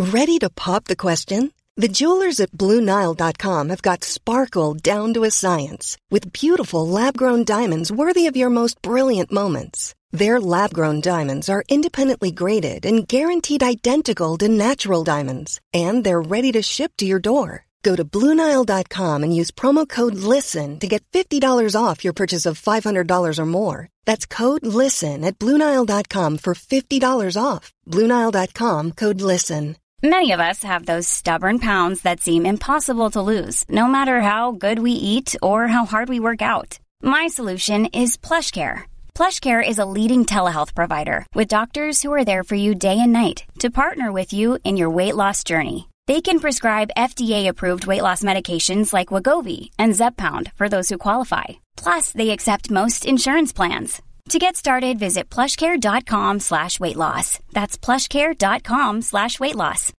Ready to pop the question? The jewelers at BlueNile.com have got sparkle down to a science with beautiful lab-grown diamonds worthy of your most brilliant moments. Their lab-grown diamonds are independently graded and guaranteed identical to natural diamonds, and they're ready to ship to your door. Go to BlueNile.com and use promo code LISTEN to get $50 off your purchase of $500 or more. That's code LISTEN at BlueNile.com for $50 off. BlueNile.com, code LISTEN. Many of us have those stubborn pounds that seem impossible to lose, no matter how good we eat or how hard we work out. My solution is PlushCare. PlushCare is a leading telehealth provider with doctors who are there for you day and night to partner with you in your weight loss journey. They can prescribe FDA-approved weight loss medications like Wegovy and Zepbound for those who qualify. Plus, they accept most insurance plans. To get started, visit plushcare.com/weightloss. That's plushcare.com/weightloss.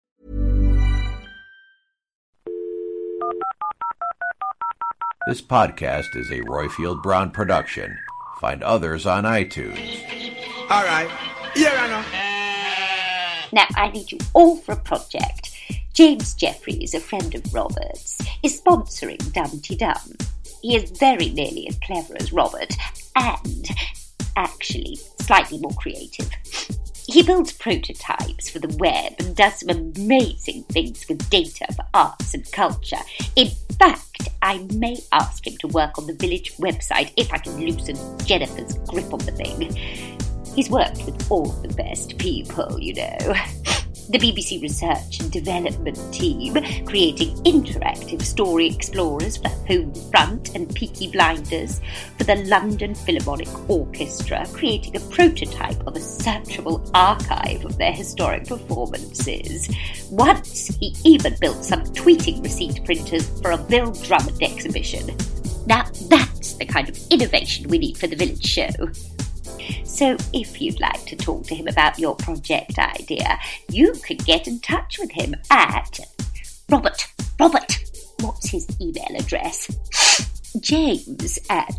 This podcast is a Royfield Brown production. Find others on iTunes. All right. Here I know. Now, I need you all for a project. James Jeffries, a friend of Robert's, is sponsoring Dumpty Dum. He is very nearly as clever as Robert, and actually slightly more creative. He builds prototypes for the web and does some amazing things with data for arts and culture. In fact, I may ask him to work on the village website if I can loosen Jennifer's grip on the thing. He's worked with all the best people, you know. The BBC Research and Development team, creating interactive story explorers for Home Front and Peaky Blinders, for the London Philharmonic Orchestra, creating a prototype of a searchable archive of their historic performances. Once, he even built some tweeting receipt printers for a Bill Drummond exhibition. Now, that's the kind of innovation we need for the village show. So if you'd like to talk to him about your project idea, you could get in touch with him at Robert, what's his email address? James at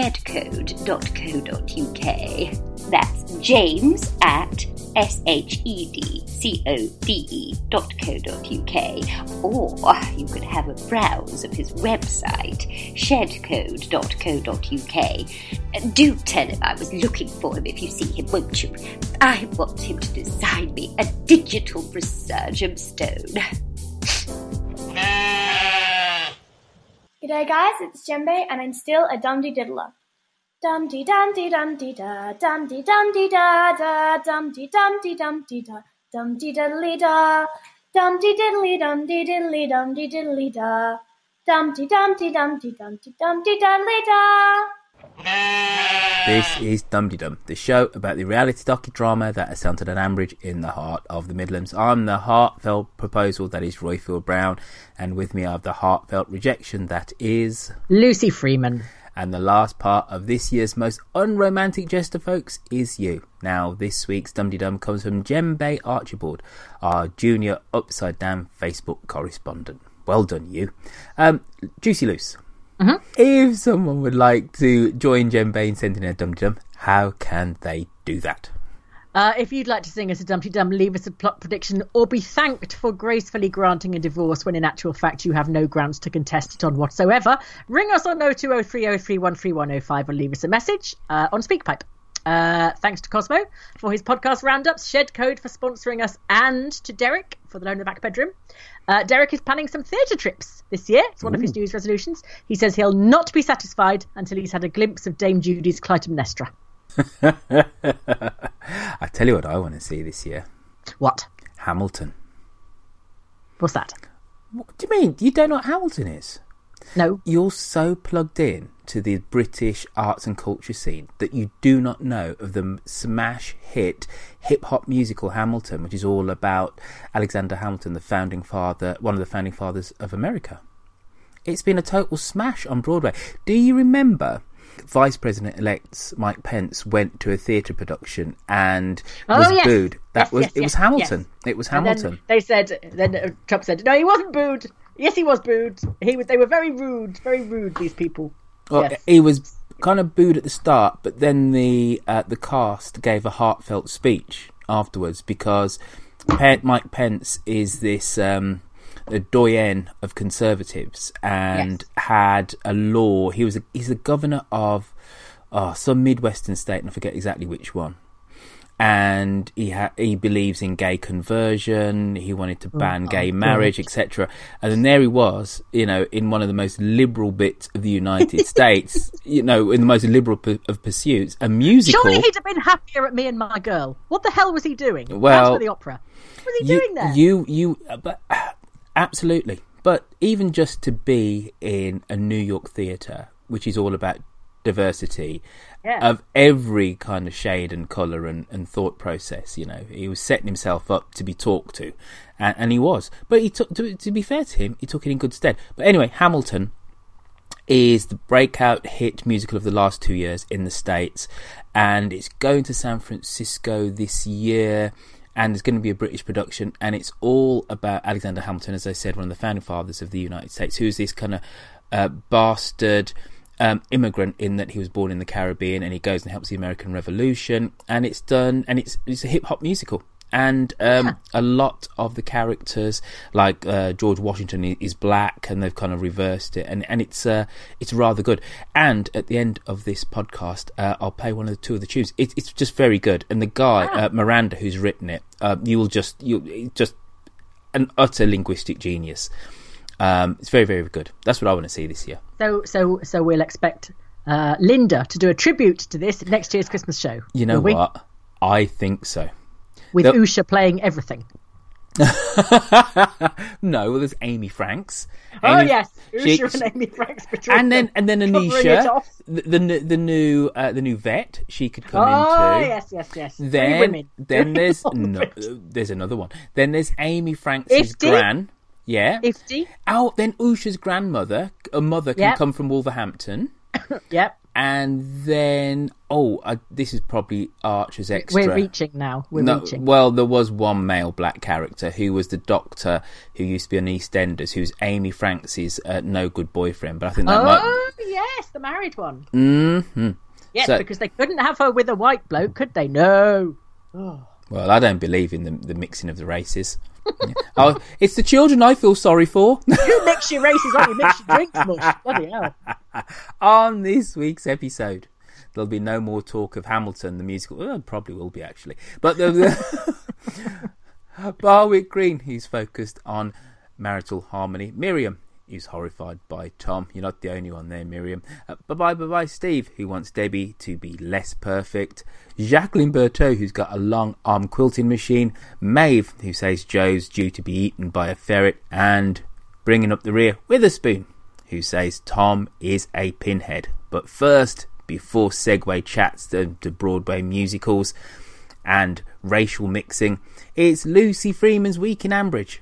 shedcode.co.uk. That's James at shedcode.co.uk. Or you could have a browse of his website, shedcode.co.uk. Do tell him I was looking for him if you see him, won't you? I want him to design me a digital resurgam stone. G'day guys, it's Djembe and I'm still a dum-dee-diddler. Dum-dee-dum-dee-dum-dee-da, dum-dee-dum-dee-da-da, dum-dee-dum-dee-dum-dee-da, dum-dee-diddly-da, dum-dee-diddly-dum-dee-diddly-dum-dee-diddly-da, dum-dee-dum-dee-dum-dee-dum-dee-diddly-da. This is Dumpty Dum, the show about the reality docudrama that is centred at Ambridge in the heart of the Midlands. I'm the heartfelt proposal that is Royfield Brown, and with me I have the heartfelt rejection that is Lucy Freeman. And the last part of this year's most unromantic jester, folks, is you. Now, this week's Dumpty Dum comes from Djembe Archibald, our junior Upside Down Facebook correspondent. Well done, you. Juicy Loose. Mm-hmm. If someone would like to join Djembe in sending a Dumpty Dum, how can they do that? If you'd like to sing us a Dumpty Dum, leave us a plot prediction, or be thanked for gracefully granting a divorce when in actual fact you have no grounds to contest it on whatsoever, ring us on 02030313105 or leave us a message on SpeakPipe. Thanks to Cosmo for his podcast roundups, Shed Code for sponsoring us, and to Derek for the loan of the back bedroom. Derek is planning some theatre trips this year. It's one of his New Year's resolutions. He says he'll not be satisfied until he's had a glimpse of Dame Judy's Clytemnestra. I tell you what I want to see this year. What? Hamilton. What's that? What do you mean? You don't know what Hamilton is? No. You're so plugged in to the British arts and culture scene that you do not know of the smash hit hip-hop musical Hamilton, which is all about Alexander Hamilton, the founding father, one of the founding fathers of America. It's been a total smash on Broadway. Do you remember Vice President-elect Mike Pence went to a theatre production and was booed? It was Hamilton. Yes. It was Hamilton. Then Trump said, no, he wasn't booed. Yes, he was booed. They were very rude, these people. Well, yes. He was kind of booed at the start, but then the cast gave a heartfelt speech afterwards because Mike Pence is this a doyen of Conservatives and had a law. He's the governor of some Midwestern state, and I forget exactly which one. And he believes in gay conversion. He wanted to ban gay marriage, etc. And then there he was, in one of the most liberal bits of the United States, in the most liberal of pursuits, a musical. Surely he'd have been happier at Me and My Girl. What the hell was he doing? Well, Phantom of the Opera. What was he doing there? But absolutely. But even just to be in a New York theatre, which is all about diversity of every kind of shade and colour and thought process, he was setting himself up to be talked to, and he was. But he took, to be fair to him, he took it in good stead. But anyway, Hamilton is the breakout hit musical of the last 2 years in the States, and it's going to San Francisco this year, and it's going to be a British production, and it's all about Alexander Hamilton, as I said, one of the founding fathers of the United States, who's this kind of bastard immigrant in that he was born in the Caribbean, and he goes and helps the American Revolution, and it's a hip hop musical, and a lot of the characters, like George Washington, is black, and they've kind of reversed it, and it's rather good. And at the end of this podcast, I'll play two of the tunes. It's just very good, and the guy Miranda, who's written it, you'll just an utter linguistic genius. It's very, very good. That's what I want to see this year. So we'll expect Linda to do a tribute to this next year's Christmas show. You know what? I think so. With Usha playing everything. No, well, there's Amy Franks. Yes, Usha and Amy Franks. And then Anisha, the new vet. She could come in too. Yes. Then there's another one. Then there's Amy Franks' gran. Yeah. Ifty. Oh, then Usha's grandmother, a mother, can come from Wolverhampton. Yep. And then, this is probably Archer's extra. We're reaching now. Reaching. Well, there was one male black character who was the doctor who used to be on EastEnders, who's Amy Franks' no good boyfriend. But I think that yes, the married one. Mm-hmm. Yes, because they couldn't have her with a white bloke, could they? No. Oh. Well, I don't believe in the mixing of the races. It's the children I feel sorry for. You mix your races up, you mix your drinks much. Bloody hell. On this week's episode, there'll be no more talk of Hamilton, the musical. Well, it probably will be, actually. But Barwick Green, who's focused on marital harmony. Miriam, who's horrified by Tom. You're not the only one there, Miriam. Bye-bye, Steve, who wants Debbie to be less perfect. Jacqueline Berthaud, who's got a long arm quilting machine. Maeve, who says Joe's due to be eaten by a ferret. And bringing up the rear, Witherspoon, who says Tom is a pinhead. But first, before segue chats to Broadway musicals and racial mixing, it's Lucy Freeman's Week in Ambridge.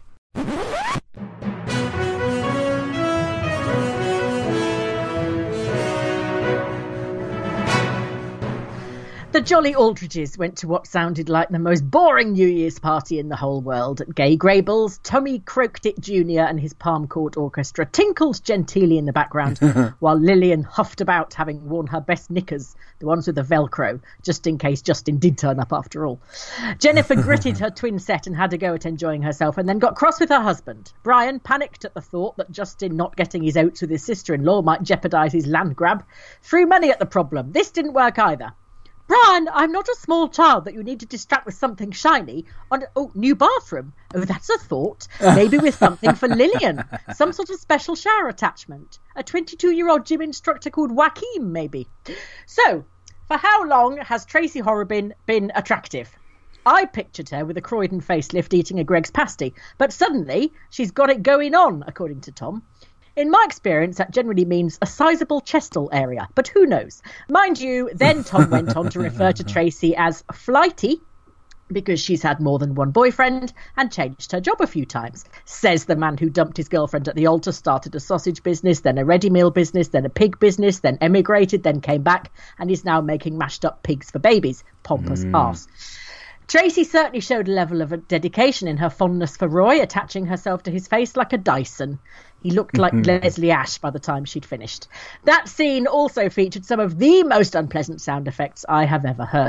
The Jolly Aldridges went to what sounded like the most boring New Year's party in the whole world. At Gay Grable's, Tommy Croaked Jr. and his Palm Court Orchestra tinkled genteelly in the background, while Lillian huffed about, having worn her best knickers, the ones with the Velcro, just in case Justin did turn up after all. Jennifer gritted her twin set and had a go at enjoying herself, and then got cross with her husband. Brian panicked at the thought that Justin not getting his oats with his sister-in-law might jeopardise his land grab. Threw money at the problem. This didn't work either. Brian, I'm not a small child that you need to distract with something shiny. New bathroom. Oh, that's a thought. Maybe with something for Lillian. Some sort of special shower attachment. A 22-year-old gym instructor called Joaquin, maybe. So, for how long has Tracy Horrobin been attractive? I pictured her with a Croydon facelift eating a Greg's pasty, but suddenly she's got it going on, according to Tom. In my experience, that generally means a sizable chestal area, but who knows? Mind you, then Tom went on to refer to Tracy as flighty, because she's had more than one boyfriend and changed her job a few times. Says the man who dumped his girlfriend at the altar, started a sausage business, then a ready meal business, then a pig business, then emigrated, then came back, and is now making mashed up pigs for babies. Pompous arse. Tracy certainly showed a level of dedication in her fondness for Roy, attaching herself to his face like a Dyson. He looked like Leslie Ash by the time she'd finished. That scene also featured some of the most unpleasant sound effects I have ever heard.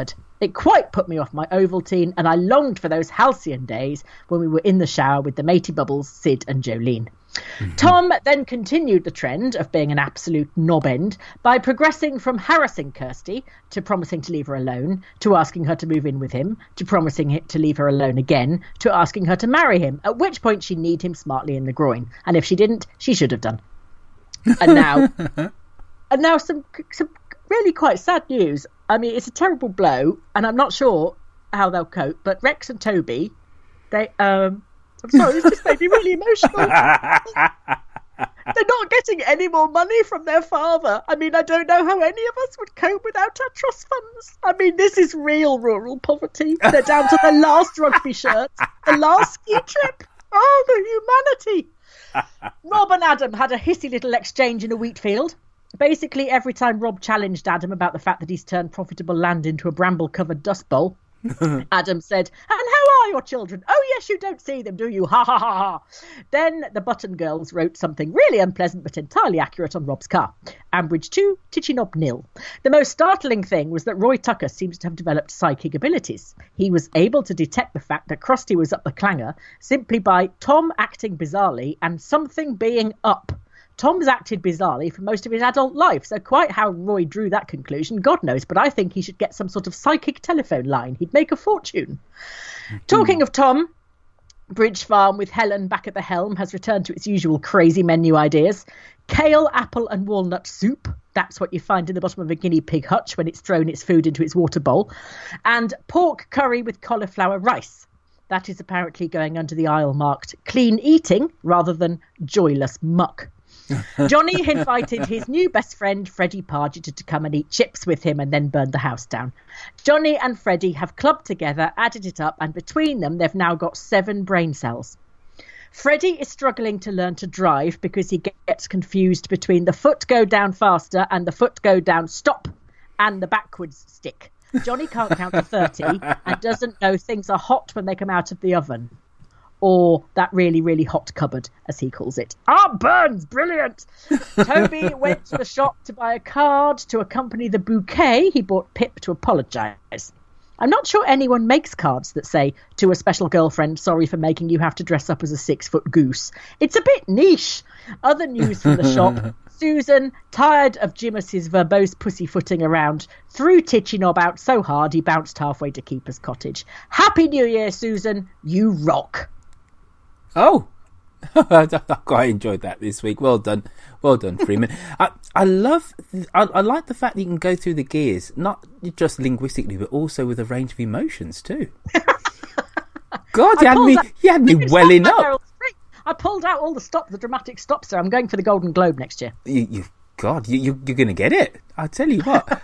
It quite put me off my Ovaltine, and I longed for those halcyon days when we were in the shower with the matey bubbles, Sid and Jolene. Tom then continued the trend of being an absolute knob-end by progressing from harassing Kirsty to promising to leave her alone, to asking her to move in with him, to promising to leave her alone again, to asking her to marry him, at which point she kneed him smartly in the groin. And if she didn't, she should have done. And now some really quite sad news. I mean, it's a terrible blow, and I'm not sure how they'll cope, but Rex and Toby, I'm sorry, this just made me really emotional. They're not getting any more money from their father. I mean, I don't know how any of us would cope without our trust funds. I mean, this is real rural poverty. They're down to the last rugby shirt, the last ski trip. Oh, the humanity. Rob and Adam had a hissy little exchange in a wheat field. Basically, every time Rob challenged Adam about the fact that he's turned profitable land into a bramble-covered dust bowl, Adam said, "And how are your children? Oh, yes, you don't see them, do you? Ha, ha, ha, ha." Then the Button Girls wrote something really unpleasant but entirely accurate on Rob's car. Ambridge 2, Tichinop 0. The most startling thing was that Roy Tucker seems to have developed psychic abilities. He was able to detect the fact that Krusty was up the clanger simply by Tom acting bizarrely and something being up. Tom's acted bizarrely for most of his adult life, so quite how Roy drew that conclusion, God knows, but I think he should get some sort of psychic telephone line. He'd make a fortune. Talking of Tom, Bridge Farm with Helen back at the helm has returned to its usual crazy menu ideas. Kale, apple and walnut soup. That's what you find in the bottom of a guinea pig hutch when it's thrown its food into its water bowl. And pork curry with cauliflower rice. That is apparently going under the aisle marked clean eating rather than joyless muck. Johnny invited his new best friend Freddie Pargeter to come and eat chips with him and then burned the house down. Johnny and Freddie have clubbed together, added it up, and between them they've now got 7 brain cells. Freddie is struggling to learn to drive because he gets confused between the foot go down faster and the foot go down stop and the backwards stick. Johnny can't count to 30 and doesn't know things are hot when they come out of the oven. Or that really, really hot cupboard, as he calls it. Ah, Burns, brilliant! Toby went to the shop to buy a card to accompany the bouquet he bought Pip to apologise. I'm not sure anyone makes cards that say, "To a special girlfriend, sorry for making you have to dress up as a 6-foot goose." It's a bit niche. Other news from the shop. Susan, tired of Jimus's verbose pussyfooting around, threw Tichinop out so hard he bounced halfway to Keeper's Cottage. Happy New Year, Susan. You rock. Oh, I quite enjoyed that this week. Well done, Freeman. I like the fact that you can go through the gears, not just linguistically, but also with a range of emotions too. God, you had me welling up. I pulled out all the dramatic stops there. I'm going for the Golden Globe next year. You're going to get it. I tell you what.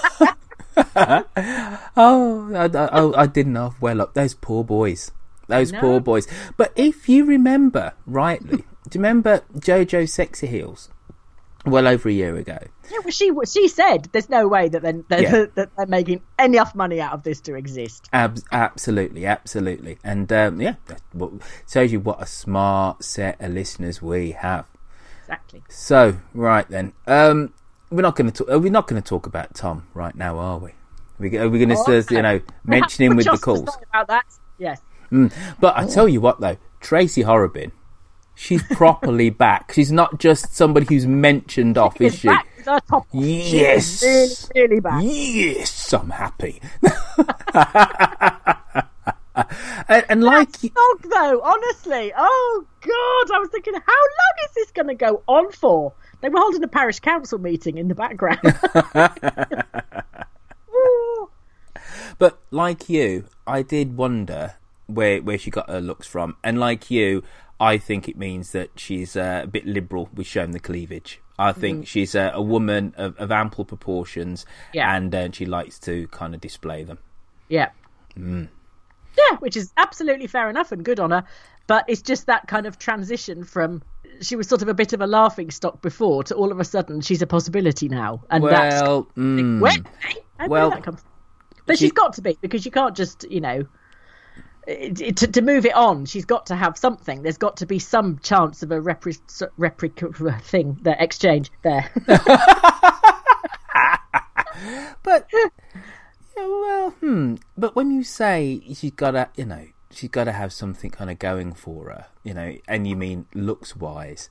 I didn't half well up. Those poor boys. Poor boys. But if you remember rightly, do you remember JoJo Sexy Heels? Well over a year ago. Yeah, well, she said there's no way that they're making enough money out of this to exist. Absolutely. And that shows you what a smart set of listeners we have. Exactly. So right then, we're not going to talk about Tom right now, are we? Are we going to mention him with the calls? About that, yes. But I tell you what though, Tracy Horrobin, she's properly back. She's not just somebody who's mentioned off, is she? Yes, she is really back. Yes, I'm happy. and like dog though, honestly, oh God, I was thinking, how long is this going to go on for? They were holding a parish council meeting in the background. But like you, I did wonder where she got her looks from, and like you, I think it means that she's a bit liberal with showing the cleavage. I think she's a woman of ample proportions, and she likes to kind of display them. Yeah, which is absolutely fair enough and good on her. But it's just that kind of transition from she was sort of a bit of a laughing stock before to all of a sudden she's a possibility now, and where that comes from. But she's got to be, because you can't just to move it on, she's got to have something. There's got to be some chance of a exchange there. But But when you say she's got to have something kind of going for her, and you mean looks-wise,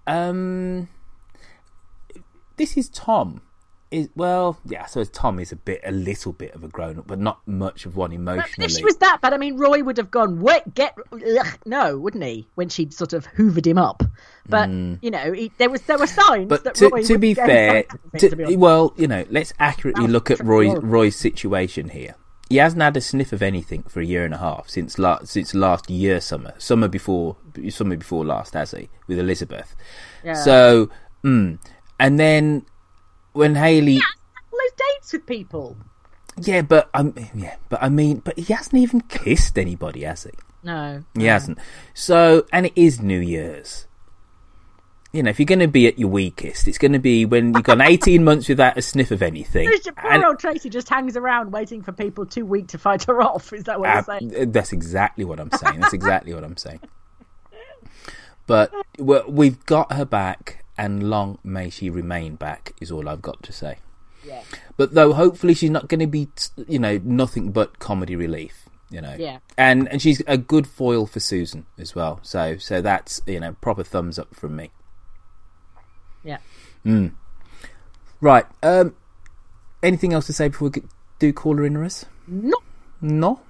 this is Tom. So Tom is a little bit of a grown-up, but not much of one emotionally. If she was that bad, I mean, Roy would have gone, wouldn't he? When she'd sort of hoovered him up. But, there were signs that Roy to be fair, let's accurately look at Roy's situation here. He hasn't had a sniff of anything for a year and a half since last year summer before last, has he, with Elizabeth? Yeah. So, and then when Hayley, all those dates with people. But he hasn't even kissed anybody, has he? No, he hasn't. So, and it is New Year's. If you're going to be at your weakest, it's going to be when you've gone 18 months without a sniff of anything. Poor old Tracy just hangs around waiting for people too weak to fight her off. Is that what you're saying? That's exactly what I'm saying. But we've got her back, and long may she remain back, is all I've got to say. Yeah. But though, hopefully she's not going to be, nothing but comedy relief. Yeah. And she's a good foil for Susan as well. So that's, proper thumbs up from me. Yeah. Right. Anything else to say before we do caller inners? No.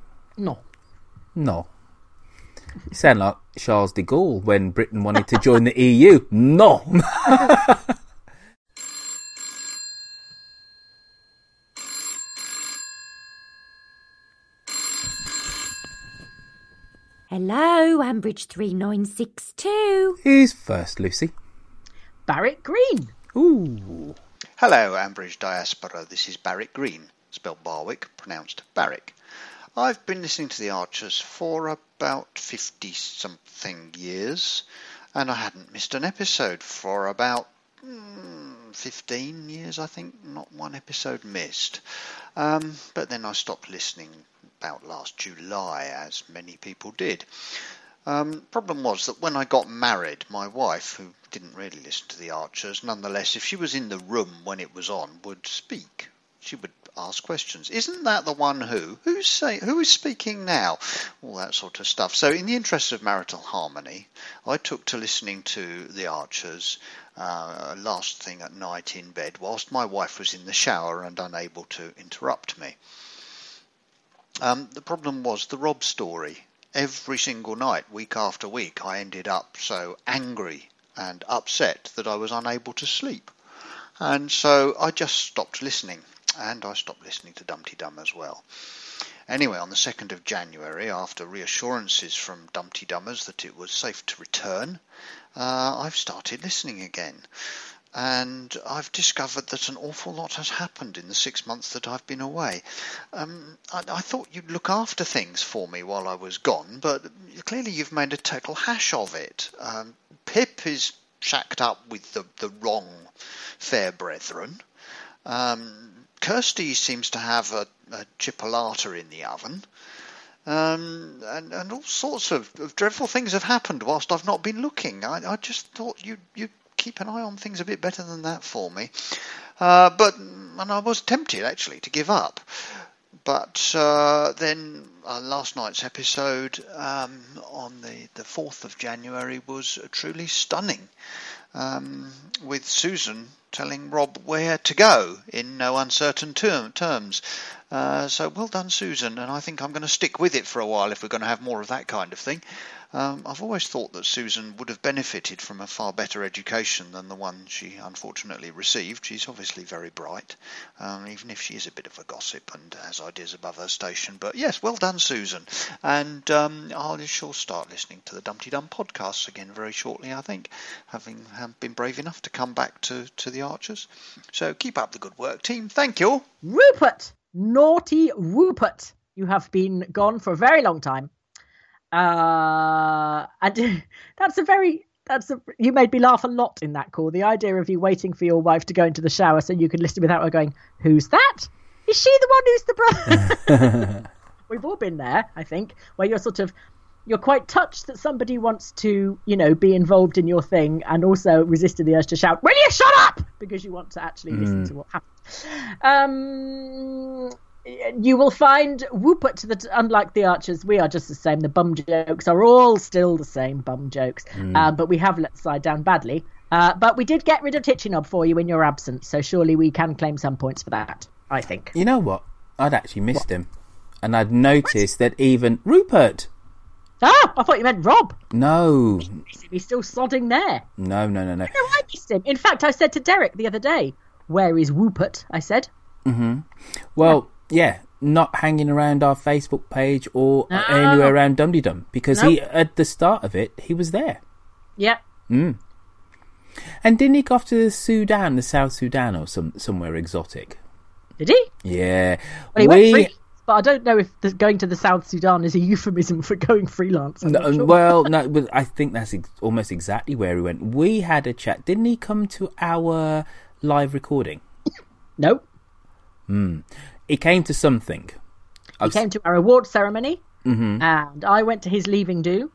You sound like Charles de Gaulle when Britain wanted to join the EU. No. Hello, Ambridge 3962. Who's first, Lucy? Barrett Green. Ooh. Hello, Ambridge Diaspora. This is Barrett Green, spelled Barwick, pronounced Barrick. I've been listening to The Archers for about 50-something years, and I hadn't missed an episode for about 15 years, I think. Not one episode missed. But then I stopped listening about last July, as many people did. Problem was that when I got married, my wife, who didn't really listen to The Archers, nonetheless, if she was in the room when it was on, would speak. She would ask questions. Isn't that the one who? Who is speaking now? All that sort of stuff. So in the interest of marital harmony, I took to listening to The Archers last thing at night in bed, whilst my wife was in the shower and unable to interrupt me. The problem was the Rob story. Every single night, week after week, I ended up so angry and upset that I was unable to sleep. And so I just stopped listening, and I stopped listening to Dumpty Dum as well. Anyway, on the 2nd of January, after reassurances from Dumpty Dummers that it was safe to return, I've started listening again. And I've discovered that an awful lot has happened in the 6 months that I've been away. I thought you'd look after things for me while I was gone, but clearly you've made a total hash of it. Pip is shacked up with the wrong fair brethren. Kirsty seems to have a chipolata in the oven. And all sorts of dreadful things have happened whilst I've not been looking. I just thought you'd keep an eye on things a bit better than that for me. And I was tempted, actually, to give up. But then last night's episode on the 4th of January was truly stunning, with Susan telling Rob where to go in no uncertain terms. So well done, Susan, and I think I'm going to stick with it for a while if we're going to have more of that kind of thing. I've always thought that Susan would have benefited from a far better education than the one she unfortunately received. She's obviously very bright, even if she is a bit of a gossip and has ideas above her station. But yes, well done, Susan. And I shall start listening to the Dumpty Dum podcasts again very shortly, I think, having been brave enough to come back to the Archers. So keep up the good work, team. Thank you. Rupert! Naughty Rupert! You have been gone for a very long time. And you made me laugh a lot in that call. The idea of you waiting for your wife to go into the shower so you could listen without her going, who's that? Is she the one who's the brother? We've all been there, I think, where you're quite touched that somebody wants to, be involved in your thing and also resisted the urge to shout, will you shut up? Because you want to actually listen to what happened. You will find Whoopert that, unlike the Archers, we are just the same. The bum jokes are all still the same bum jokes. But we have let the side down badly. But we did get rid of Titchinob for you in your absence, so surely we can claim some points for that, I think. You know what? I'd actually missed him. And I'd noticed that even Rupert... Ah, I thought you meant Rob. No. He's still sodding there. No. No, I missed him. In fact, I said to Derek the other day, where is Whoopert? I said. Mm-hmm. Well, yeah, not hanging around our Facebook page or anywhere around Dum Dum, because he, at the start of it, he was there. Yeah. And didn't he go off to the Sudan, the South Sudan, or somewhere exotic? Did he? Yeah. Well, he went free, but I don't know if going to the South Sudan is a euphemism for going freelance. No, well, no, but I think that's almost exactly where he went. We had a chat. Didn't he come to our live recording? No. He came to something. He came to our award ceremony, and I went to his leaving do.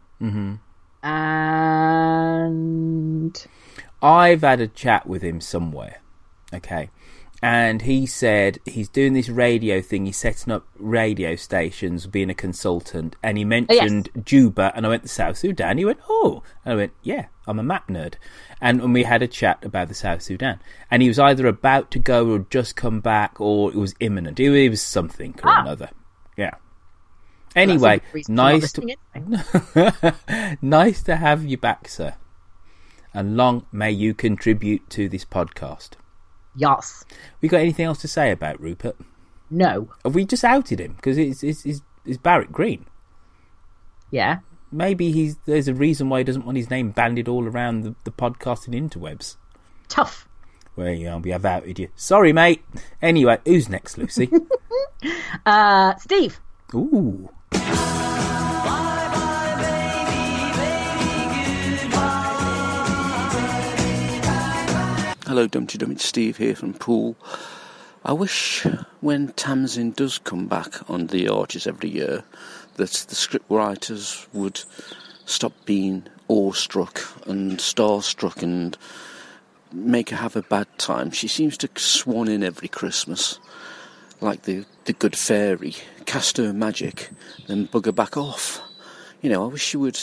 And I've had a chat with him somewhere, okay, and he said he's doing this radio thing. He's setting up radio stations, being a consultant, and he mentioned Juba, and I went to South Sudan. He went, oh, and I went, yeah, I'm a map nerd, and we had a chat about the South Sudan, and he was either about to go or just come back, or it was imminent. It was something or another. Yeah. Anyway, nice to nice to have you back, sir. And long may you contribute to this podcast. Yes. We got anything else to say about Rupert? No. Have we just outed him? Because it's Barrett Green. Yeah. Maybe there's a reason why he doesn't want his name bandied all around the podcasting interwebs. Tough. Well, yeah, we have outed you. Sorry, mate. Anyway, who's next, Lucy? Steve. Ooh. Hello, Dumpty Dum, it's Steve here from Poole. I wish when Tamsin does come back on The Archers every year that the script writers would stop being awestruck and starstruck and make her have a bad time. She seems to swan in every Christmas like the good fairy, cast her magic, then bugger back off. You know, I wish the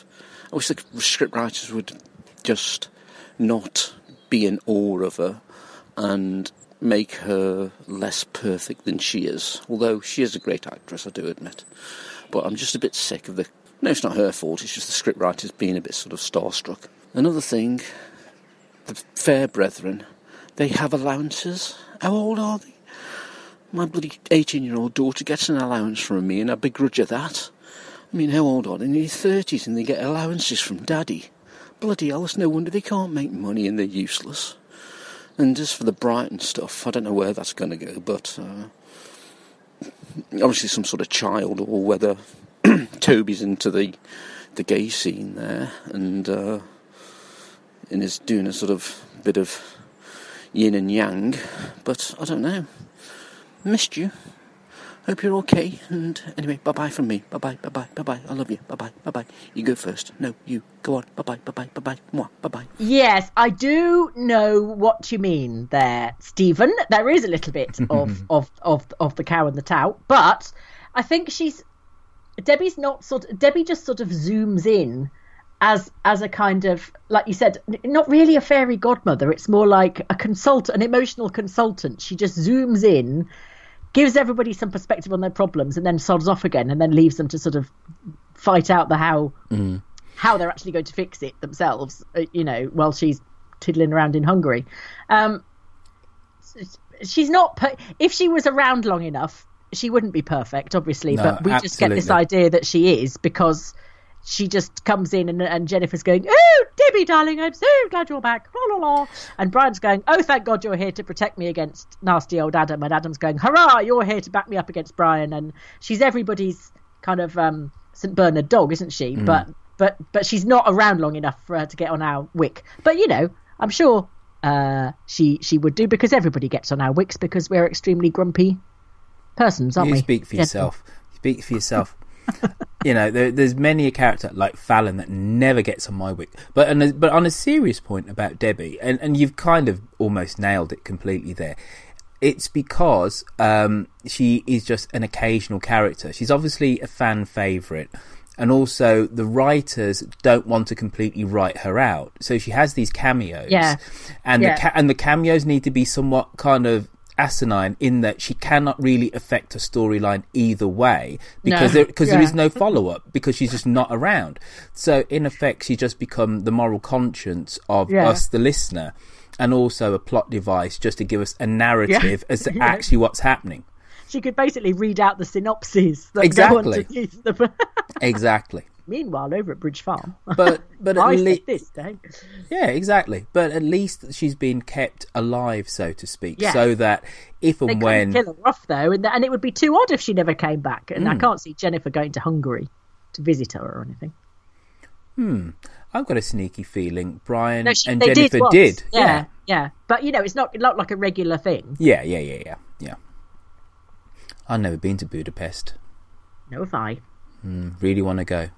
script writers would just not be in awe of her and make her less perfect than she is. Although she is a great actress, I do admit. But I'm just a bit sick of no, it's not her fault, it's just the script writers being a bit sort of starstruck. Another thing, the Fair Brethren, they have allowances. How old are they? My bloody 18-year-old daughter gets an allowance from me and I begrudge her that. I mean, how old are they? In their 30s and they get allowances from Daddy. Bloody hell, it's no wonder they can't make money and they're useless. And as for the Brighton stuff, I don't know where that's going to go, but obviously some sort of child, or whether Toby's into the gay scene there and is doing a sort of bit of yin and yang, but I don't know. Missed you. Hope you're okay, and anyway, bye-bye from me. Bye-bye, bye-bye, bye-bye, I love you, bye-bye, bye-bye. You go first. No, you, go on, bye-bye, bye-bye, bye-bye, mwah, bye-bye. Yes, I do know what you mean there, Stephen. There is a little bit of the cow and the tout, but I think Debbie just sort of zooms in as a kind of, like you said, not really a fairy godmother, it's more like a consultant, an emotional consultant. She just zooms in, gives everybody some perspective on their problems, and then sods off again, and then leaves them to sort of fight out how they're actually going to fix it themselves, while she's tiddling around in Hungary. She's not... if she was around long enough, she wouldn't be perfect, obviously, no, but we absolutely. just get this idea that she is, because she just comes in and Jennifer's going, oh, Debbie, darling, I'm so glad you're back. La, la, la. And Brian's going, oh, thank God you're here to protect me against nasty old Adam. And Adam's going, hurrah, you're here to back me up against Brian. And she's everybody's kind of St. Bernard dog, isn't she? But she's not around long enough for her to get on our wick. But, I'm sure she would do, because everybody gets on our wicks because we're extremely grumpy persons, aren't we? You speak for yourself. Speak for yourself. There's many a character like Fallon that never gets on my wick. But on a serious point about Debbie, and you've kind of almost nailed it completely there. it's because she is just an occasional character. She's obviously a fan favourite, and also the writers don't want to completely write her out. So she has these cameos, and the cameos need to be somewhat kind of asinine in that she cannot really affect a storyline either way because there is no follow-up because she's just not around. So in effect, she's just become the moral conscience of us, the listener, and also a plot device just to give us a narrative as to actually what's happening. She could basically read out the synopses that exactly. go underneath the... Exactly. Meanwhile, over at Bridge Farm, but I said this day. Yeah, exactly. But at least she's been kept alive, so to speak, so that if and when they couldn't kill her off though, and it would be too odd if she never came back. And I can't see Jennifer going to Hungary to visit her or anything. I've got a sneaky feeling Brian and they Jennifer did. Yeah. But it's not like a regular thing. Yeah. I've never been to Budapest. No, have I. Really want to go.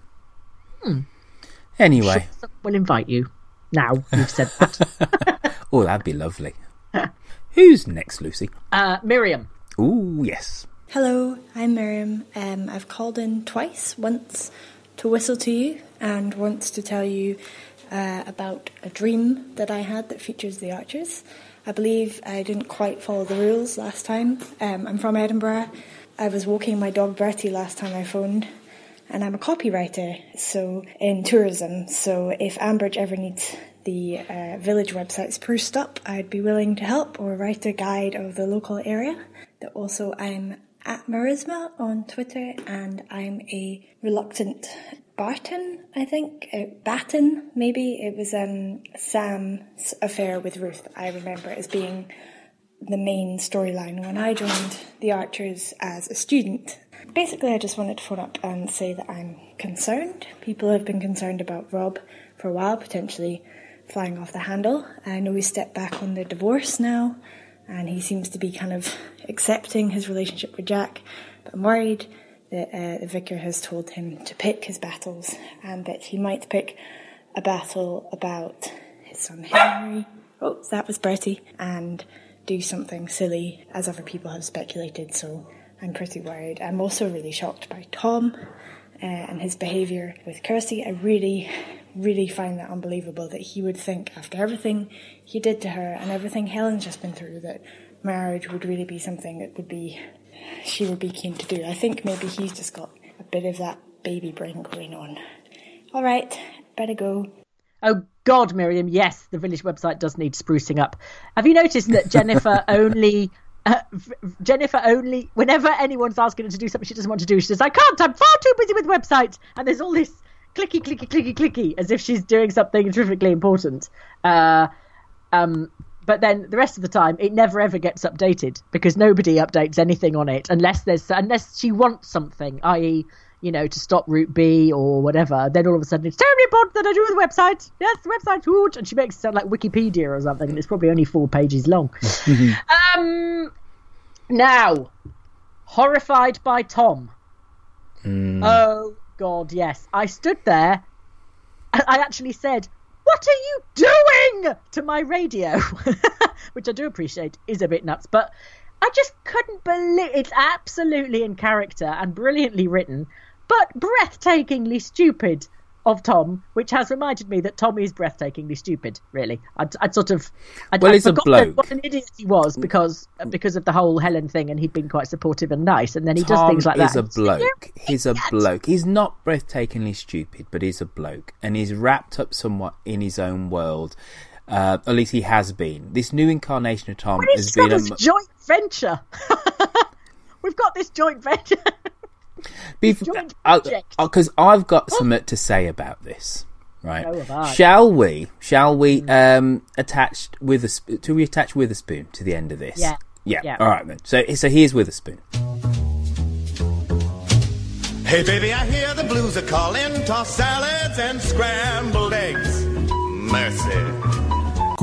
Anyway, we'll invite you. Now you've said that. Oh, that'd be lovely. Who's next, Lucy? Miriam. Ooh, yes. Hello, I'm Miriam. I've called in twice. Once to whistle to you, and once to tell you about a dream that I had that features the Archers. I believe I didn't quite follow the rules last time. I'm from Edinburgh. I was walking my dog Bertie last time I phoned. And I'm a copywriter, so in tourism. So if Ambridge ever needs the village website spruced up, I'd be willing to help or write a guide of the local area. Also, I'm at Marisma on Twitter, and I'm a reluctant Barton, I think. Batten, maybe. It was Sam's affair with Ruth, I remember, as being the main storyline when I joined the Archers as a student. Basically, I just wanted to phone up and say that I'm concerned. People have been concerned about Rob for a while, potentially flying off the handle. I know he's stepped back on the divorce now, and he seems to be kind of accepting his relationship with Jack. But I'm worried that the vicar has told him to pick his battles, and that he might pick a battle about his son Henry. Oh, that was Bertie. And do something silly, as other people have speculated, so I'm pretty worried. I'm also really shocked by Tom and his behaviour with Kirsty. I really, really find that unbelievable that he would think, after everything he did to her and everything Helen's just been through, that marriage would really be something that she would be keen to do. I think maybe he's just got a bit of that baby brain going on. All right, better go. Oh God, Miriam, yes, the village website does need sprucing up. Have you noticed that Jennifer only, whenever anyone's asking her to do something she doesn't want to do, she says, I can't, I'm far too busy with websites. And there's all this clicky, as if she's doing something terrifically important. But then the rest of the time, it never ever gets updated because nobody updates anything on it unless she wants something, i.e., to stop Route B or whatever. Then all of a sudden, it's terribly important that I do the website. Yes, the website's huge. And she makes it sound like Wikipedia or something. And it's probably only 4 pages long. Now, horrified by Tom. Oh, God, yes. I stood there. I actually said, what are you doing to my radio? Which I do appreciate is a bit nuts. But I just couldn't believe it's absolutely in character and brilliantly written, but breathtakingly stupid of Tom, which has reminded me that Tom is breathtakingly stupid, really. I'd forgotten what an idiot he was because of the whole Helen thing, and he'd been quite supportive and nice, and then he does things like that. He's a bloke. He's not breathtakingly stupid, but he's a bloke, and he's wrapped up somewhat in his own world. At least he has been. This new incarnation of Tom has been a joint venture. We've got this joint venture. Because I've got something to say about this, right? So have I. Shall we attach Witherspoon to the end of this? Yeah. All right then. So here's Witherspoon. Hey baby, I hear the blues are calling. Tossed salads and scrambled eggs. Mercy.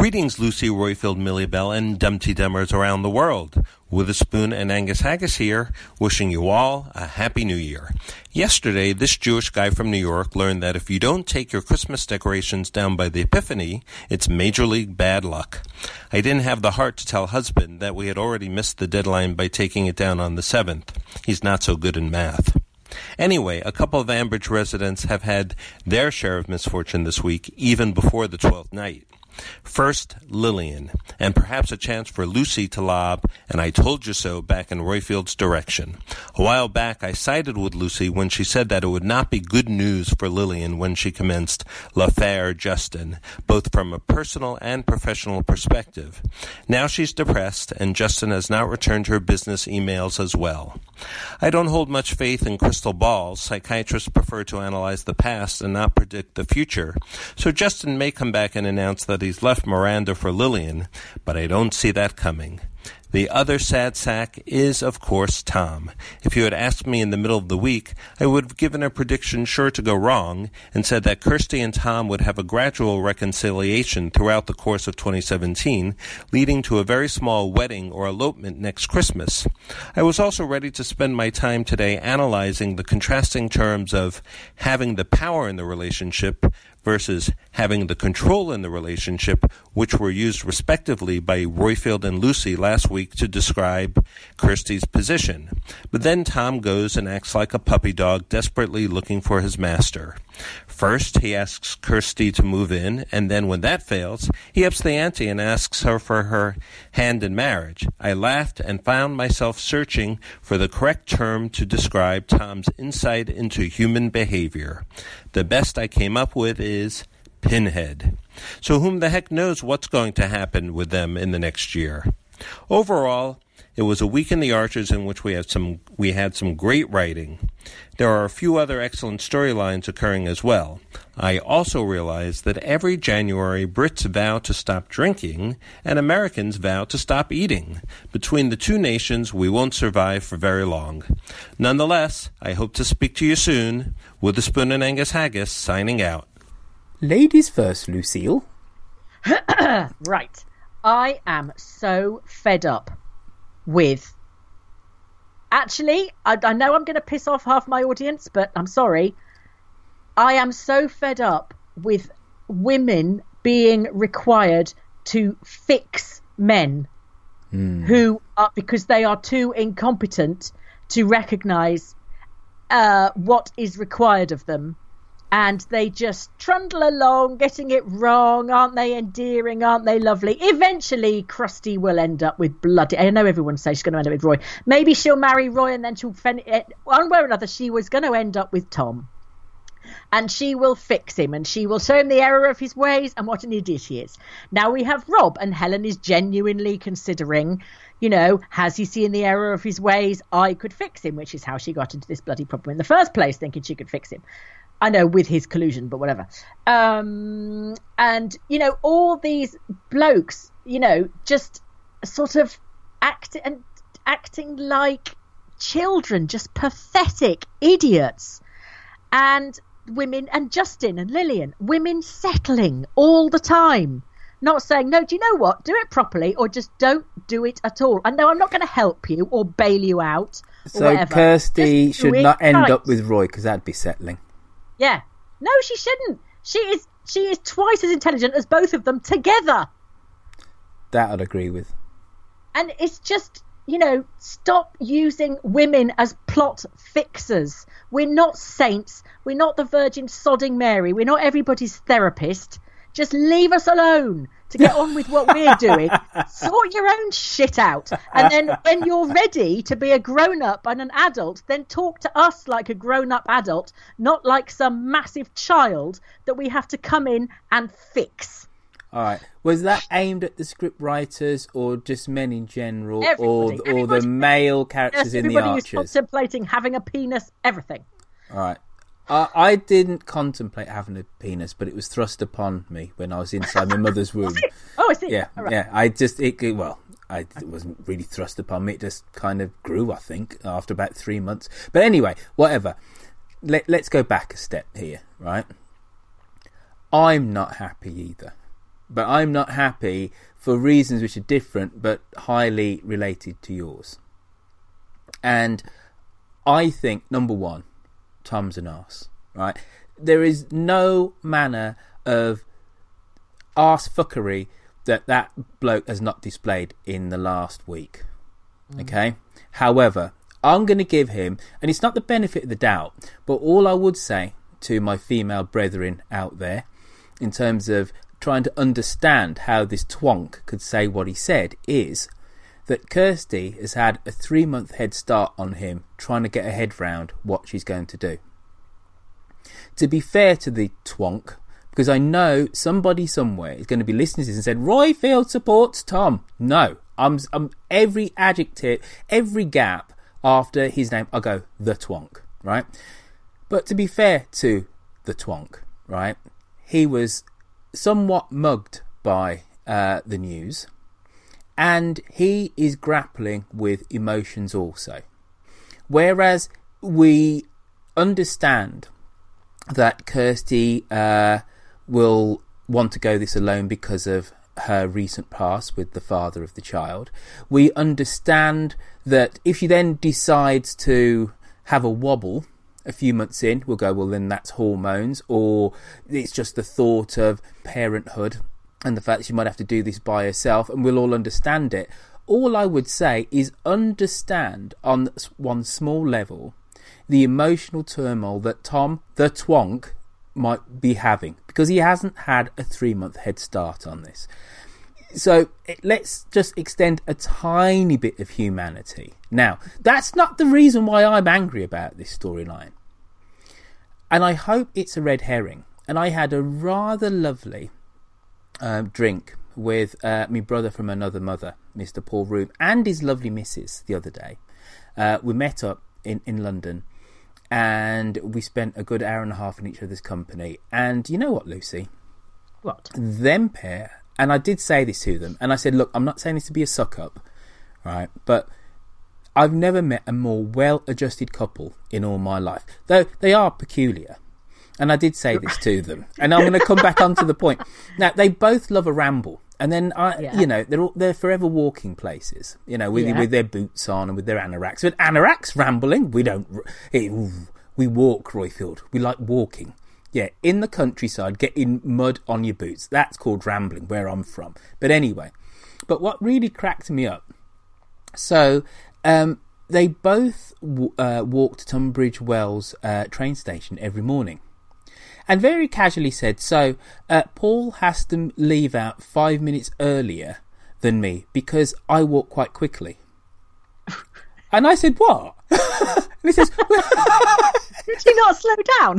Greetings, Lucy, Roifield, Millie Bell, and Dumpty Dummers around the world. Witherspoon and Angus Haggis here, wishing you all a Happy New Year. Yesterday, this Jewish guy from New York learned that if you don't take your Christmas decorations down by the Epiphany, it's major league bad luck. I didn't have the heart to tell husband that we had already missed the deadline by taking it down on the 7th. He's not so good in math. Anyway, a couple of Ambridge residents have had their share of misfortune this week, even before the 12th night. First, Lillian, and perhaps a chance for Lucy to lob "and I told you so" back in Roifield's direction. A while back, I sided with Lucy when she said that it would not be good news for Lillian when she commenced L'Affaire Justin, both from a personal and professional perspective. Now she's depressed, and Justin has not returned her business emails as well. I don't hold much faith in crystal balls. Psychiatrists prefer to analyze the past and not predict the future, so Justin may come back and announce that he's left Miranda for Lillian, but I don't see that coming. The other sad sack is, of course, Tom. If you had asked me in the middle of the week, I would have given a prediction sure to go wrong and said that Kirsty and Tom would have a gradual reconciliation throughout the course of 2017, leading to a very small wedding or elopement next Christmas. I was also ready to spend my time today analyzing the contrasting terms of having the power in the relationship versus having the control in the relationship, which were used respectively by Roifield and Lucy last week to describe Kirsty's position. But then Tom goes and acts like a puppy dog desperately looking for his master. First, he asks Kirsty to move in, and then when that fails, he ups the ante and asks her for her hand in marriage. I laughed and found myself searching for the correct term to describe Tom's insight into human behavior. The best I came up with is pinhead. So whom the heck knows what's going to happen with them in the next year? Overall, it was a week in the Archers in which we had some great writing. There are a few other excellent storylines occurring as well. I also realized that every January, Brits vow to stop drinking and Americans vow to stop eating. Between the two nations, we won't survive for very long. Nonetheless, I hope to speak to you soon. Witherspoon and Angus Haggis signing out. Ladies first, Lucille. Right. I am so fed up with... Actually, I know I'm going to piss off half my audience, but I'm sorry. I am so fed up with women being required to fix men who are, because they are too incompetent to recognise what is required of them. And they just trundle along, getting it wrong. Aren't they endearing? Aren't they lovely? Eventually, Krusty will end up with bloody... I know everyone says she's going to end up with Roy. Maybe she'll marry Roy and then she'll... One way or another, she was going to end up with Tom. And she will fix him and she will show him the error of his ways and what an idiot he is. Now we have Rob, and Helen is genuinely considering, you know, has he seen the error of his ways? I could fix him, which is how she got into this bloody problem in the first place, thinking she could fix him. I know, with his collusion, but whatever. And, you know, all these blokes, you know, just sort of acting like children, just pathetic idiots. And women, and Justin and Lillian, women settling all the time. Not saying, no, do you know what? Do it properly, or just don't do it at all. And no, I'm not going to help you or bail you out. Or so whatever. Kirsty should not end right. up with Roy, because that'd be settling. Yeah. No, she shouldn't. She is twice as intelligent as both of them together. That I'd agree with. And it's just, you know, stop using women as plot fixers. We're not saints. We're not the Virgin Sodding Mary. We're not everybody's therapist. Just leave us alone to get on with what we're doing. Sort your own shit out. And then when you're ready to be a grown-up and an adult, then talk to us like a grown-up adult, not like some massive child that we have to come in and fix. All right. Was that aimed at the script writers or just men in general? Everybody. Or the male characters in the Archers? Everybody who's contemplating having a penis, everything. All right. I didn't contemplate having a penis, but it was thrust upon me when I was inside my mother's womb. Oh, I see. Yeah, right. yeah. It wasn't really thrust upon me. It just kind of grew, I think, after about 3 months. But anyway, whatever. Let's go back a step here, right? I'm not happy either. but I'm not happy for reasons which are different but highly related to yours. And I think, number one, Tom's an arse, right? There is no manner of arse fuckery that bloke has not displayed in the last week. Okay? However, I'm going to give him, and it's not the benefit of the doubt, but all I would say to my female brethren out there, in terms of trying to understand how this twonk could say what he said, is that Kirsty has had a 3-month head start on him trying to get her head round what she's going to do. To be fair to the twonk, because I know somebody somewhere is going to be listening to this and said, Roifield supports Tom. No, I'm every adjective, every gap after his name, I go, the twonk, right? But to be fair to the twonk, right, he was somewhat mugged by the news, and he is grappling with emotions also. Whereas we understand that Kirsty will want to go this alone because of her recent past with the father of the child. We understand that if she then decides to have a wobble a few months in, we'll go, well, then that's hormones, or it's just the thought of parenthood and the fact that she might have to do this by herself, and we'll all understand it. All I would say is understand on one small level the emotional turmoil that Tom, the twonk, might be having, because he hasn't had a 3-month head start on this. So let's just extend a tiny bit of humanity. Now, that's not the reason why I'm angry about this storyline. And I hope it's a red herring. And I had a rather lovely drink with my brother from another mother, Mr. Paul Room, and his lovely missus the other day. We met up in London, and we spent a good hour and a half in each other's company. And you know what, Lucy? What? Them pair, and I did say this to them, and I said, look, I'm not saying this to be a suck-up, right? But I've never met a more well-adjusted couple in all my life. Though they are peculiar. And I did say this to them. And I'm going to come back onto the point. Now, they both love a ramble. And then, you know, they're forever walking places, you know, with their boots on and with their anoraks. But anoraks rambling, we walk, Roifield. We like walking. Yeah, in the countryside, getting mud on your boots. That's called rambling, where I'm from. But anyway, but what really cracked me up, so they both walk to Tunbridge Wells train station every morning. And very casually said, so Paul has to leave out 5 minutes earlier than me because I walk quite quickly. And I said, what? And he says, did you not slow down?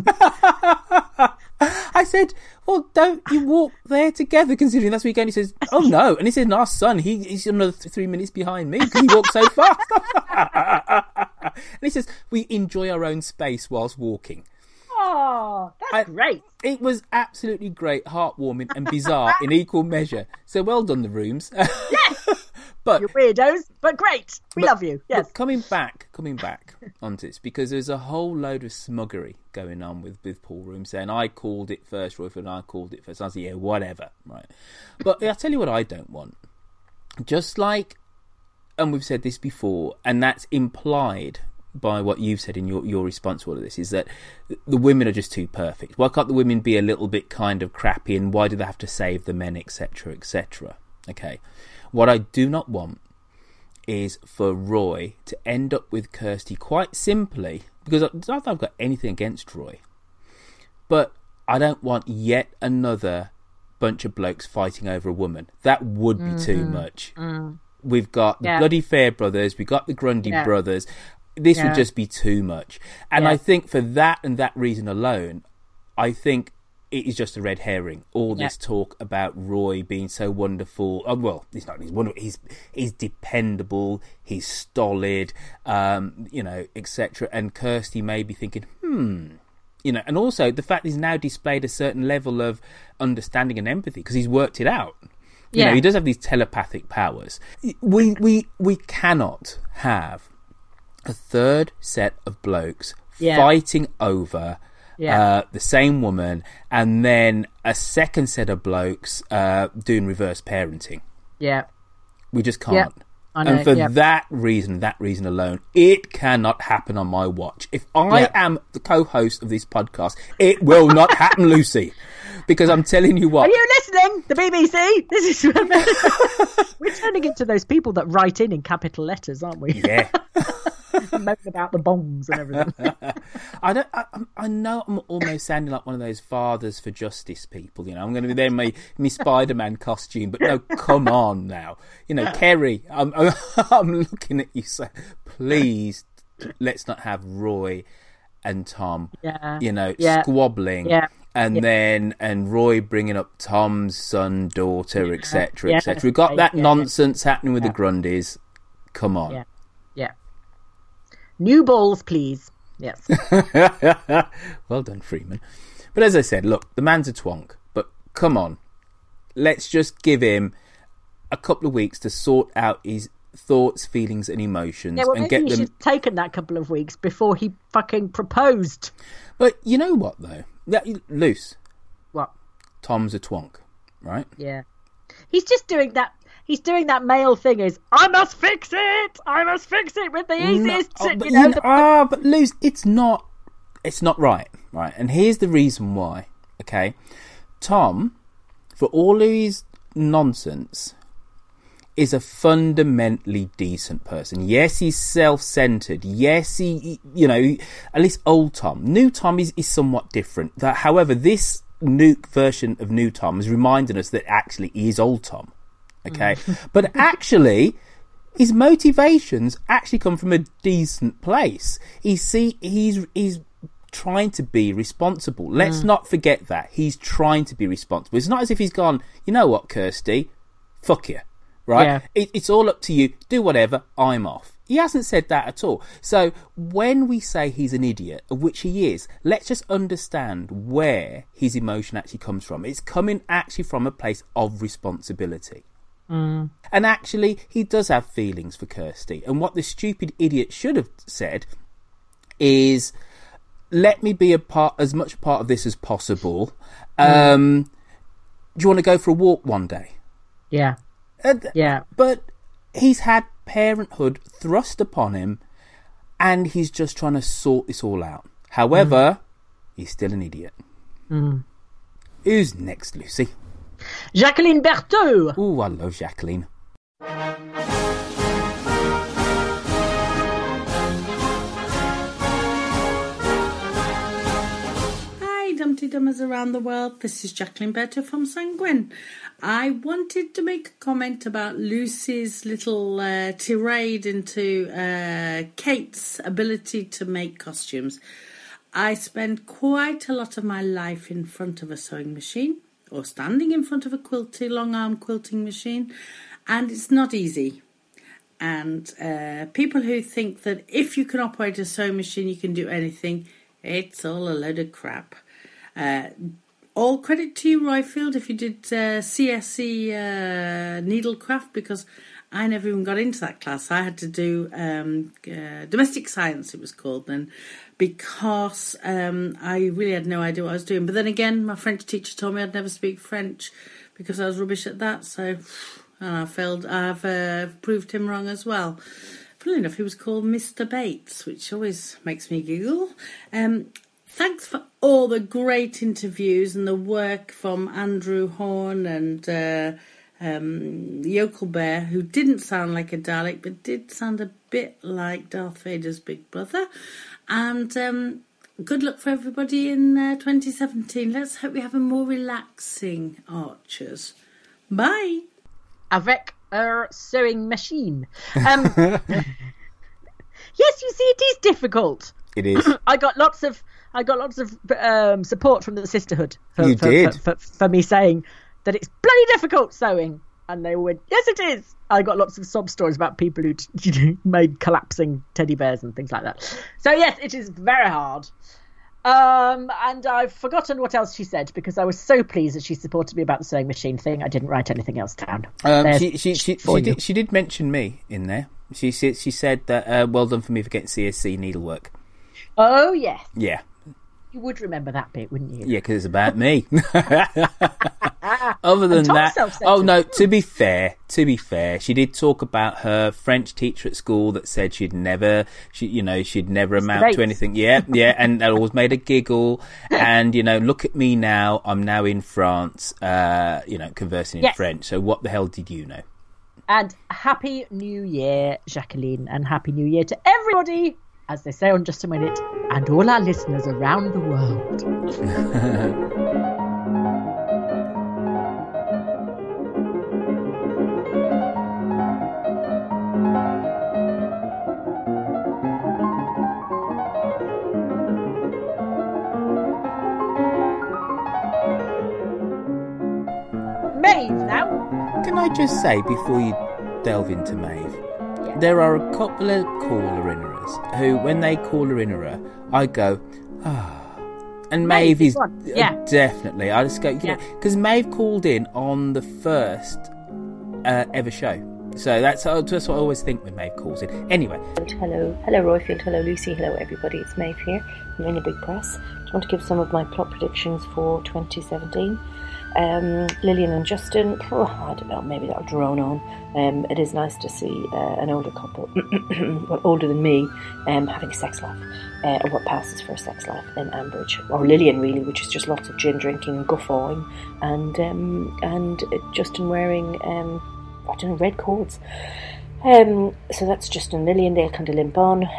I said, well, don't you walk there together, considering that's where you're going? He says, oh no. And he said, our son, he's another 3 minutes behind me because he walks so fast. And he says, we enjoy our own space whilst walking. Oh, that's great. It was absolutely great, heartwarming and bizarre in equal measure. So well done, the Rooms. Yes! But you're weirdos, but great. We love you. Yes. But coming back onto this, because there's a whole load of smuggery going on with Paul Room saying, I called it first, Roifield, and I called it first. I said, yeah, whatever. Right. But I'll tell you what I don't want. Just like, and we've said this before, and that's implied by what you've said in your response to all of this, is that the women are just too perfect. Why can't the women be a little bit kind of crappy, and why do they have to save the men, etc., etc.? Okay. What I do not want is for Roy to end up with Kirsty quite simply, because I don't think I've got anything against Roy, but I don't want yet another bunch of blokes fighting over a woman. That would be too much. We've got the bloody Fair brothers, we've got the Grundy brothers. This would just be too much. And I think for that and that reason alone, I think it is just a red herring. All this talk about Roy being so wonderful. Oh, well, he's not. He's wonderful. He's dependable. He's stolid. You know, etc. And Kirsty may be thinking, you know, and also the fact he's now displayed a certain level of understanding and empathy because he's worked it out. You know, he does have these telepathic powers. We cannot have a third set of blokes fighting over Yeah. The same woman, and then a second set of blokes doing reverse parenting. Yeah. We just can't. Yep. I know, and for that reason alone, it cannot happen on my watch. If I am the co-host of this podcast, it will not happen, Lucy. Because I'm telling you what. Are you listening? The BBC? This is we're turning into those people that write in capital letters, aren't we? Yeah. Moan about the bombs and everything. I know I'm almost sounding like one of those fathers for justice people. You know, I'm going to be there in my Spider-Man costume, but no, come on now. You know, Kerry, I'm looking at you. So please, let's not have Roy and Tom. Squabbling. Yeah. And then Roy bringing up Tom's son, daughter, etc., etc. We've got that nonsense happening with the Grundys. Come on. Yeah. New balls, please. Yes. Well done, Freeman. But as I said, look, the man's a twonk. But come on, let's just give him a couple of weeks to sort out his thoughts, feelings, and emotions, and get them. He should have taken that couple of weeks before he fucking proposed. But you know what, though, Luce. What? Tom's a twonk, right? Yeah. He's just doing that. He's doing that male thing. Is I must fix it with the easiest. But Luce, it's not right. And here's the reason why. Okay, Tom, for all of his nonsense, is a fundamentally decent person. Yes, he's self-centered. Yes, he at least old Tom. New Tom is somewhat different. However, this new version of New Tom is reminding us that actually he is old Tom. Okay, but actually, his motivations actually come from a decent place. He's trying to be responsible. Let's not forget that he's trying to be responsible. It's not as if he's gone, you know what, Kirsty, fuck you, right? Yeah. It's all up to you. Do whatever. I'm off. He hasn't said that at all. So when we say he's an idiot, of which he is, let's just understand where his emotion actually comes from. It's coming actually from a place of responsibility. And actually, he does have feelings for Kirsty. And what the stupid idiot should have said is, let me be as much part of this as possible. Do you want to go for a walk one day? Yeah. But he's had parenthood thrust upon him, and he's just trying to sort this all out. However, he's still an idiot. Who's next, Lucy? Jacqueline Berthaud. Oh, I love Jacqueline. Hi, Dumpty Dummers around the world. This is Jacqueline Berthaud from St. Gwen. I wanted to make a comment about Lucy's little tirade into Kate's ability to make costumes. I spend quite a lot of my life in front of a sewing machine, or standing in front of a long arm quilting machine, and it's not easy. And people who think that if you can operate a sewing machine you can do anything, it's all a load of crap. All credit to you, Royfield, if you did CSE needlecraft, because I never even got into that class. I had to do domestic science, it was called then, because I really had no idea what I was doing. But then again, my French teacher told me I'd never speak French because I was rubbish at that. So I failed. I've proved him wrong as well. Funnily enough, he was called Mr. Bates, which always makes me giggle. Thanks for all the great interviews and the work from Andrew Horn and Yokel Bear, who didn't sound like a Dalek but did sound a bit like Darth Vader's big brother. And good luck for everybody in 2017. Let's hope we have a more relaxing Archers. Bye. Avec a sewing machine. Yes, you see, it is difficult. It is. I got lots of support from the sisterhood for me saying that it's bloody difficult sewing, and they went, yes it is. I got lots of sob stories about people who made collapsing teddy bears and things like that. So yes, it is very hard. And I've forgotten what else she said, because I was so pleased that she supported me about the sewing machine thing. I didn't write anything else down. She did mention me in there. She said that well done for me for getting CSC needlework. Oh yes. Yeah. You would remember that bit, wouldn't you? Yeah, because it's about me. Other than that, oh no. To be fair, she did talk about her French teacher at school that said she'd never amount to anything. Yeah, and that always made her giggle. And look at me now. I'm now in France. Conversing in French. So what the hell did you know? And Happy New Year, Jacqueline, and Happy New Year to everybody, as they say on Just a Minute, and all our listeners around the world. Maeve now. Can I just say, before you delve into Maeve, there are a couple of caller-innerers who, when they caller-innerer, I go, and Maeve is definitely. I just go, because Maeve called in on the first ever show. So that's what I always think when Maeve calls in. Anyway. Hello Royfield, hello Lucy, hello everybody, it's Maeve here from Ring a Big Press. I want to give some of my plot predictions for 2017. Lillian and Justin, I don't know, maybe that'll drone on. It is nice to see an older couple, well, older than me, having a sex life, or what passes for a sex life in Ambridge, or Lillian really, which is just lots of gin drinking and guffawing, and Justin wearing, red cords. So that's Justin and Lillian, they'll kind of limp on.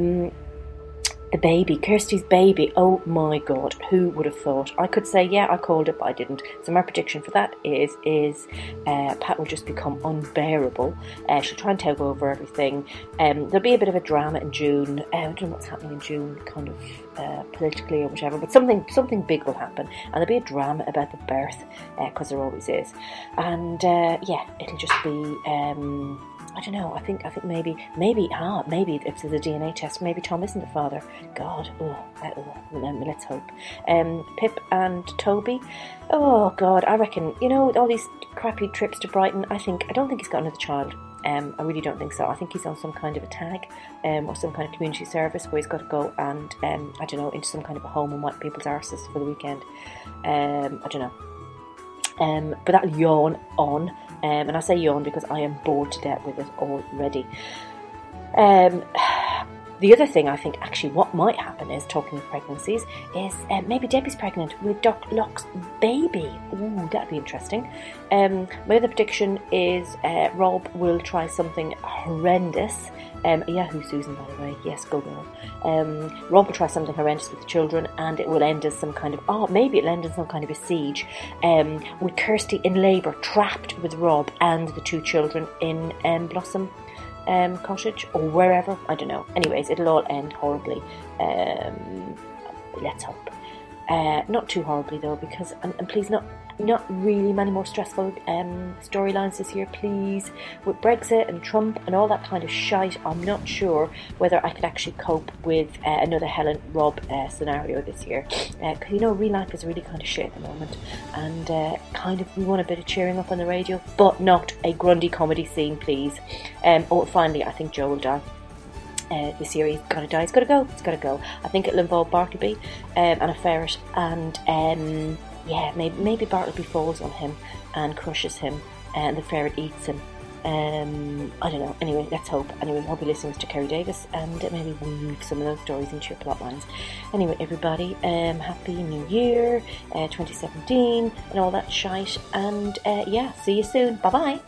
The baby, Kirsty's baby, oh my god, who would have thought? I could say, I called it, but I didn't. So my prediction for that is Pat will just become unbearable. She'll try and take over everything. There'll be a bit of a drama in June. I don't know what's happening in June, kind of politically or whatever, but something big will happen. And there'll be a drama about the birth, because there always is. And it'll just be... I don't know. I think maybe if there's a DNA test, maybe Tom isn't the father. God, let's hope. Pip and Toby. Oh God, I reckon all these crappy trips to Brighton. I don't think he's got another child. I really don't think so. I think he's on some kind of a tag, or some kind of community service where he's got to go and I don't know, into some kind of a home and wipe people's arses for the weekend. I don't know. But that'll yawn on. And I say yawn because I am bored to death with it already. The other thing I think actually what might happen is, talking of pregnancies, is maybe Debbie's pregnant with Doc Locke's baby. Ooh, that'd be interesting. My other prediction is Rob will try something horrendous. Yahoo Susan, by the way. Yes, go girl. Rob will try something horrendous with the children, and it will end as some kind of... maybe it'll end in some kind of a siege. With Kirsty in labour, trapped with Rob and the two children in Blossom Cottage, or wherever. I don't know. Anyways, it'll all end horribly. Let's hope. Not too horribly, though, because... And please, not really many more stressful storylines this year, please. With Brexit and Trump and all that kind of shite, I'm not sure whether I could actually cope with another Helen Rob scenario this year. Because, real life is really kind of shit at the moment. And we want a bit of cheering up on the radio, but not a Grundy comedy scene, please. Finally, I think Joe will die. This year he's got to die. It's got to go. I think it'll involve Bartleby and a ferret, and maybe Bartleby falls on him and crushes him, and the ferret eats him. I don't know. Anyway, let's hope. Anyway, hope you listen to Kerry Davis and maybe weave some of those stories into your plot lines. Anyway, everybody, Happy New Year, 2017, and all that shite. And see you soon. Bye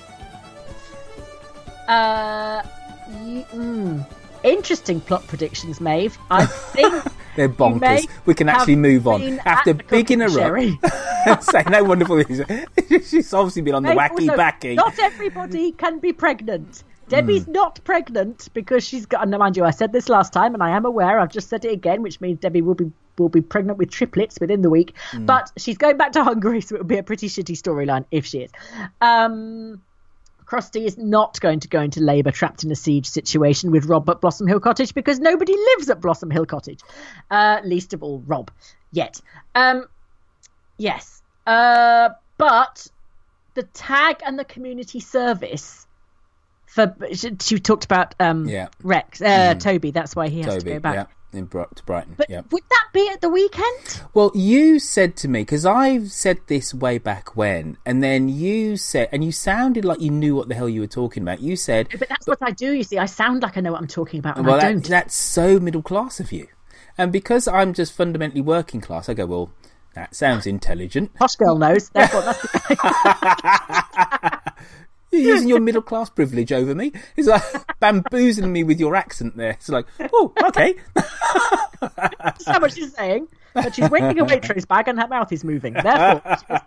bye. Interesting plot predictions, Maeve. I think they're bonkers. We can actually move on after big interrupt. Say no wonderful things. She's obviously been on the wacky backing. Not everybody can be pregnant. Debbie's not pregnant because she's got. And mind you, I said this last time, and I am aware. I've just said it again, which means Debbie will be pregnant with triplets within the week. But she's going back to Hungary, so it will be a pretty shitty storyline if she is. Krusty is not going to go into labour trapped in a siege situation with Rob at Blossom Hill Cottage because nobody lives at Blossom Hill Cottage. Least of all Rob. Yet. Yes. But the tag and the community service for... She talked about Rex. Toby, that's why he has to go back. to Brighton. But yeah. Would that be at the weekend? Well, you said to me, because I've said this way back when, and then you said, and you sounded like you knew what the hell you were talking about. You said... But that's what I do, you see. I sound like I know what I'm talking about, and well, I don't. That's so middle class of you. And because I'm just fundamentally working class, I go, well, that sounds intelligent. Posh girl knows. Therefore, that's You're using your middle class privilege over me. It's like bamboozling me with your accent there. It's like, oh, okay. That's not what she's saying. But she's waving a Waitrose bag and her mouth is moving. Therefore,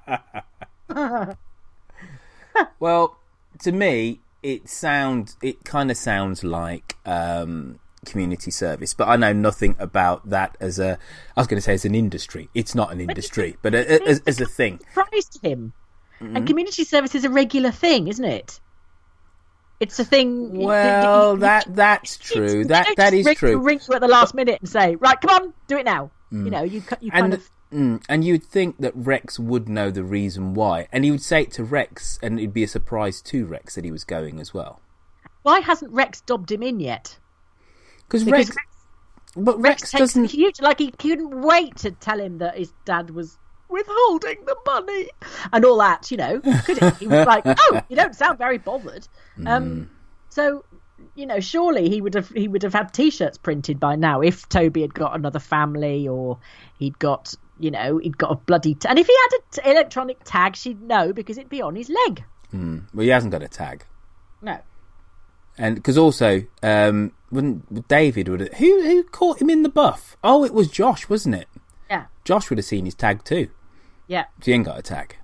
well, to me, it kind of sounds like community service, but I know nothing about that as I was going to say as an industry. It's not an industry, but as a thing. Surprised him. Mm-hmm. And community service is a regular thing, isn't it? It's a thing. Well, that's true. That is true. Ring you at the last minute and say, "Right, come on, do it now." You know, you kind of. And you'd think that Rex would know the reason why, and he would say it to Rex, and it'd be a surprise to Rex that he was going as well. Why hasn't Rex dobbed him in yet? Because Rex doesn't. Huge, like he couldn't wait to tell him that his dad was withholding the money and all that, you know. Could he? He was like, "Oh, you don't sound very bothered." So, you know, surely he would have had T-shirts printed by now if Toby had got another family, or he'd got a bloody and if he had an electronic tag, she'd know because it'd be on his leg. Well, he hasn't got a tag. No. And because also, wouldn't David who caught him in the buff? Oh, it was Josh, wasn't it? Yeah. Josh would have seen his tag too. Yeah. So he ain't got a tag.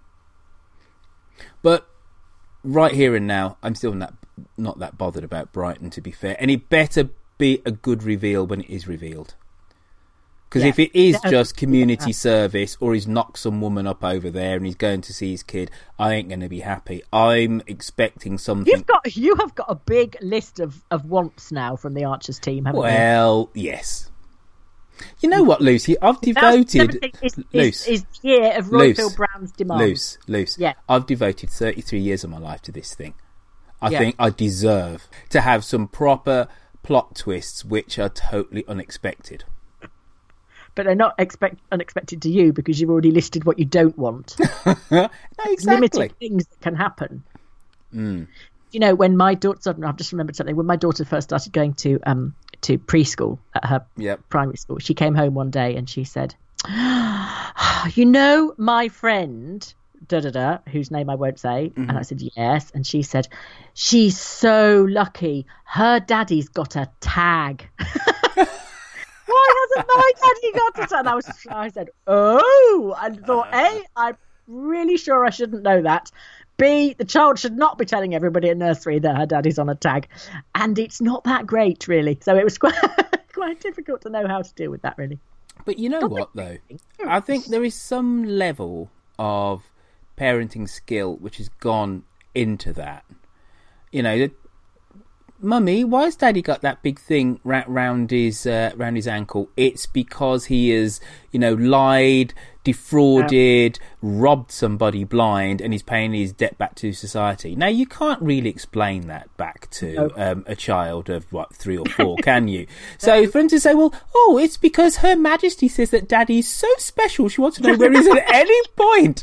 But right here and now, I'm still not that bothered about Brighton, to be fair. And it better be a good reveal when it is revealed. Because if it is just community service, or he's knocked some woman up over there and he's going to see his kid, I ain't going to be happy. I'm expecting something. You have got a big list of wants now from the Archers team, haven't you? Well, yes. You know what, Lucy? I've devoted... Is the year of Royfield Brown's demand. Loose. Yeah. I've devoted 33 years of my life to this thing. I think I deserve to have some proper plot twists which are totally unexpected. But they're not unexpected to you because you've already listed what you don't want. No, exactly. Limited things that can happen. You know, when my daughter... I've just remembered something. When my daughter first started going to preschool at her primary school, she came home one day and she said, "You know, my friend, whose name I won't say." And I said, "Yes." And she said, "She's so lucky. Her daddy's got a tag." Why hasn't my daddy got a tag? And I said, "Oh," and thought, A, I'm really sure I shouldn't know that. B, the child should not be telling everybody at nursery that her daddy's on a tag. And it's not that great, really. So it was quite difficult to know how to deal with that, really. But you know what, though? I think there is some level of parenting skill which has gone into that. You know, Mummy, why has Daddy got that big thing round his ankle? It's because he has, lied, defrauded, robbed somebody blind, and he's paying his debt back to society. Now, you can't really explain that back to a child of, 3 or 4, can you? So for him to say, well, it's because Her Majesty says that Daddy's so special, she wants to know where he's at any point.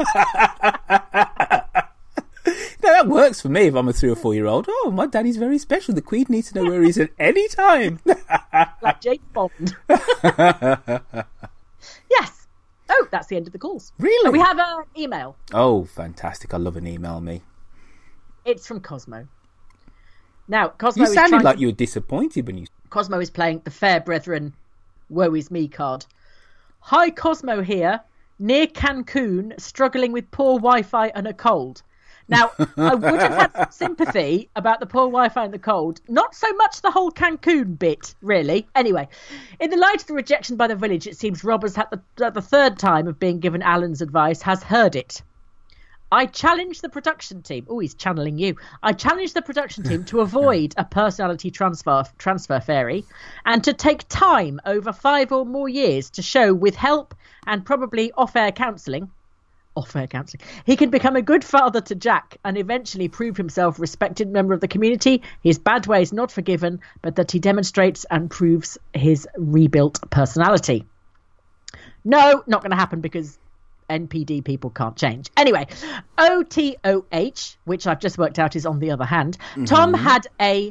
No, that works for me if I'm a 3 or 4-year-old. Oh, my daddy's very special. The Queen needs to know where he's at any time. Like James Bond. Yes. Oh, that's the end of the calls. Really? We have an email. Oh, fantastic. I love an email, me. It's from Cosmo. Now, Cosmo You sounded like you were disappointed when you... Cosmo is playing the Fair Brethren Woe Is Me card. Hi, Cosmo here. Near Cancun, struggling with poor Wi-Fi and a cold. Now, I would have had some sympathy about the poor Wi-Fi and the cold. Not so much the whole Cancun bit, really. Anyway, in the light of the rejection by the village, it seems Rob has had the third time of being given Alan's advice, has heard it. I challenge the production team. Oh, he's channeling you. I challenge the production team to avoid a personality transfer fairy and to take time over 5 or more years to show, with help and probably off-air counselling, off-air counselling. He can become a good father to Jack and eventually prove himself a respected member of the community. His bad ways not forgiven, but that he demonstrates and proves his rebuilt personality. No, not going to happen because NPD people can't change. Anyway, OTOH, which I've just worked out is on the other hand. Mm-hmm. Tom had a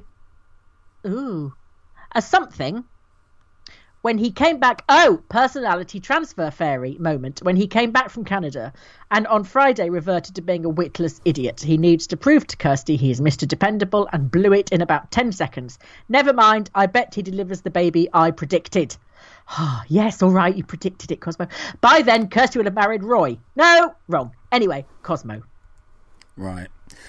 something when he came back. Personality transfer fairy moment when he came back from Canada and on Friday reverted to being a witless idiot. He needs to prove to Kirsty he is Mr. Dependable and blew it in about 10 seconds. Never mind, I bet he delivers the baby I predicted. Yes, all right, you predicted it, Cosmo. By then, Kirsty would have married Roy. No, wrong. Anyway, Cosmo. Right.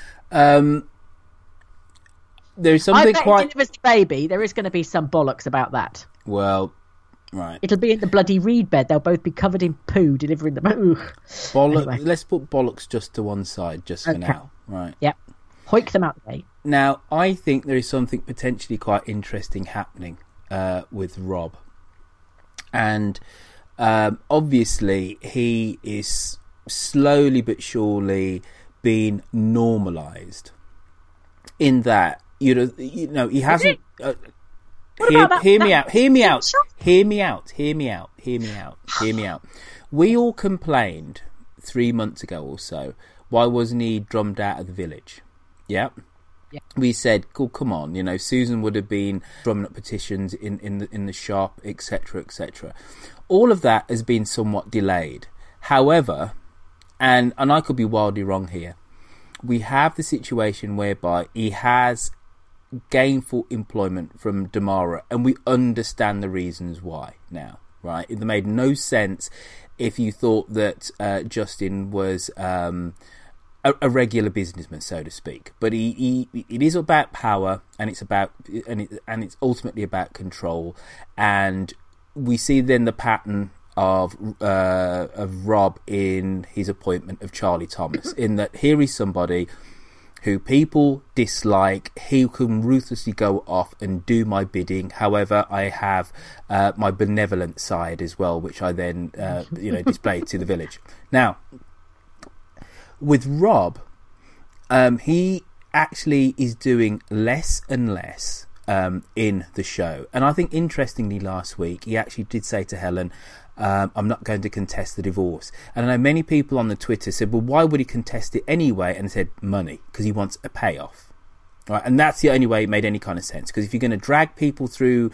There's something I bet he delivers the baby. There is going to be some bollocks about that. Well, right. It'll be in the bloody reed bed. They'll both be covered in poo delivering the anyway. Let's put bollocks just to one side, just for now. Right. Yep. Hoik them out the way. Now, I think there is something potentially quite interesting happening with Rob. And obviously, he is slowly but surely being normalised. In that, you know, he hasn't. Hear me out. We all complained 3 months ago or so. Why wasn't he drummed out of the village? Yeah. We said, "Cool, come on." You know, Susan would have been drumming up petitions in the shop, etc., etc. All of that has been somewhat delayed. However, and I could be wildly wrong here, we have the situation whereby he has gainful employment from Damara, and we understand the reasons why now. Right? It made no sense if you thought that Justin was a regular businessman, so to speak, but it is about power, and it's ultimately about control, and we see then the pattern of Rob in his appointment of Charlie Thomas, in that here is somebody who people dislike, who can ruthlessly go off and do my bidding. However, I have my benevolent side as well, which I then display to the village. Now, with Rob, he actually is doing less and less in the show. And I think, interestingly, last week, he actually did say to Helen, I'm not going to contest the divorce. And I know many people on the Twitter said, well, why would he contest it anyway? And said, money, because he wants a payoff. Right, and that's the only way it made any kind of sense. Because if you're going to drag people through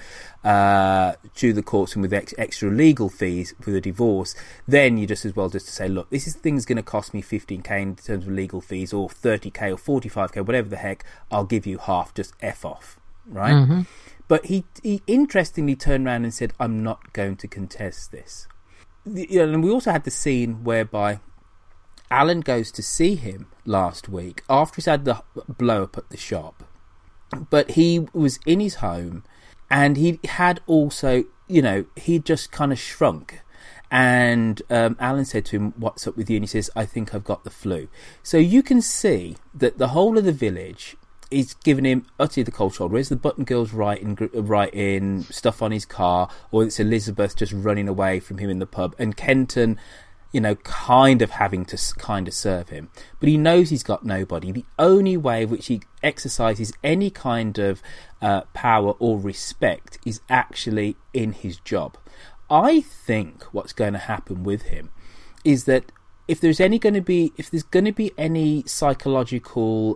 the courts and with extra legal fees for the divorce, then you just as well just to say, look, this thing's going to cost me 15k in terms of legal fees, or 30k or 45k, whatever the heck. I'll give you half. Just F off, right? Mm-hmm. But he interestingly turned around and said, I'm not going to contest this. And we also had the scene whereby Alan goes to see him last week after he's had the blow up at the shop. But he was in his home, and he had also, he just kind of shrunk. And Alan said to him, what's up with you? And he says, I think I've got the flu. So you can see that the whole of the village is giving him utterly the cold shoulder. Whereas the Button Girls writing stuff on his car, or it's Elizabeth just running away from him in the pub, and Kenton, kind of having to kind of serve him. But he knows he's got nobody. The only way which he exercises any kind of power or respect is actually in his job. I think what's going to happen with him is that if there's going to be any psychological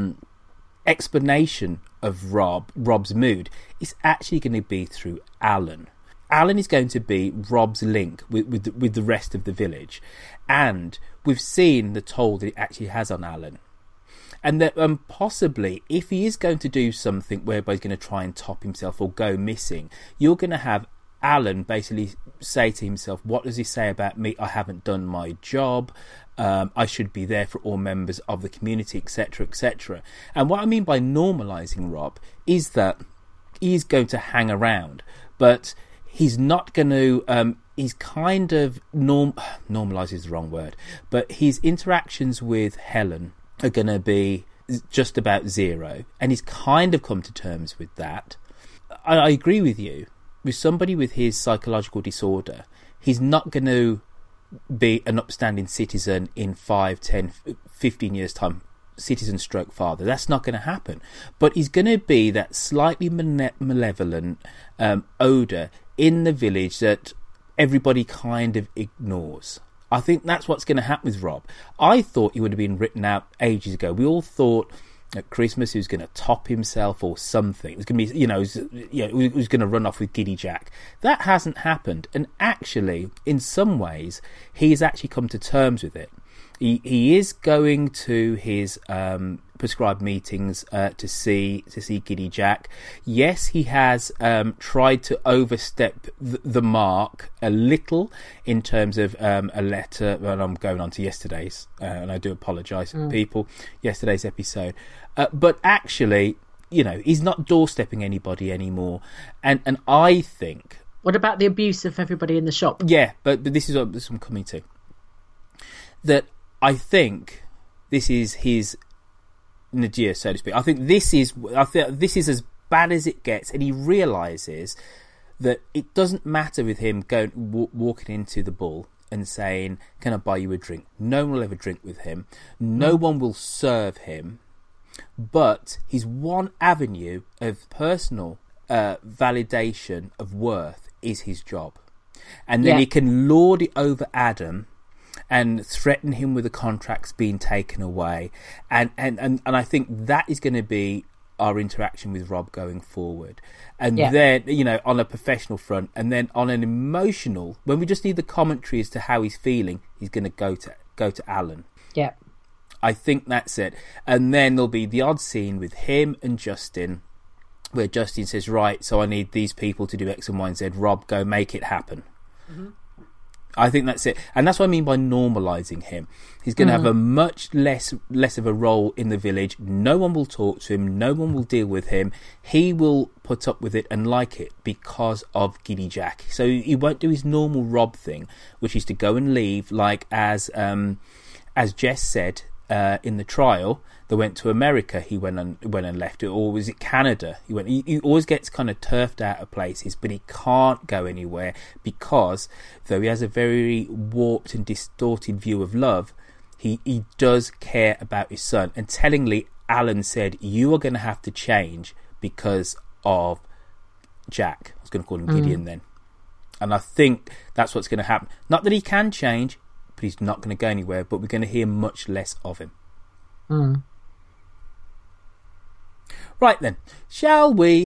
explanation of Rob's mood, it's actually going to be through Alan. Alan is going to be Rob's link with the rest of the village, and we've seen the toll that it actually has on Alan, and that possibly if he is going to do something whereby he's going to try and top himself or go missing, you're going to have Alan basically say to himself, what does he say about me? I haven't done my job. I should be there for all members of the community, etc., etc. And what I mean by normalising Rob is that he's going to hang around, but he's not going to, he's kind of, normalise is the wrong word, but his interactions with Helen are going to be just about zero, and he's kind of come to terms with that. I agree with you. With somebody with his psychological disorder, he's not going to be an upstanding citizen in 5, 10, 15 years' time, citizen stroke father. That's not going to happen. But he's going to be that slightly malevolent odour in the village that everybody kind of ignores. I think that's what's going to happen with Rob. I thought he would have been written out ages ago. We all thought at Christmas he was going to top himself or something. It was going to be, he was going to run off with Giddy Jack. That hasn't happened. And actually, in some ways, he's actually come to terms with it. He is going to his prescribed meetings to see Giddy Jack. Yes, he has tried to overstep the mark a little in terms of a letter. And I'm going on to yesterday's, and I do apologise to people. Yesterday's episode, but actually, he's not doorstepping anybody anymore. And I think. What about the abuse of everybody in the shop? Yeah, but this is what I'm coming to. That. I think this is his nadir, so to speak. I think this is as bad as it gets, and he realises that it doesn't matter with him walking into the Bull and saying, "Can I buy you a drink?" No one will ever drink with him. No one will serve him. But his one avenue of personal validation of worth is his job, and then he can lord it over Adam. And threaten him with the contracts being taken away, and I think that is going to be our interaction with Rob going forward. And then on a professional front, and then on an emotional, when we just need the commentary as to how he's feeling, he's going to go to Alan. Yeah, I think that's it. And then there'll be the odd scene with him and Justin, where Justin says, "Right, so I need these people to do X and Y and Z. Rob, go make it happen." Mm-hmm. I think that's it. And that's what I mean by normalising him. He's going to have a much less of a role in the village. No one will talk to him. No one will deal with him. He will put up with it and like it because of Giddy Jack. So he won't do his normal Rob thing, which is to go and leave, like as Jess said in the trial. They went to America. He went and left it, or was it Canada? He always gets kind of turfed out of places, but he can't go anywhere because, though he has a very warped and distorted view of love, he does care about his son. And tellingly, Alan said, "You are going to have to change because of Jack." I was going to call him Gideon then, and I think that's what's going to happen. Not that he can change, but he's not going to go anywhere. But we're going to hear much less of him. Right then, shall we?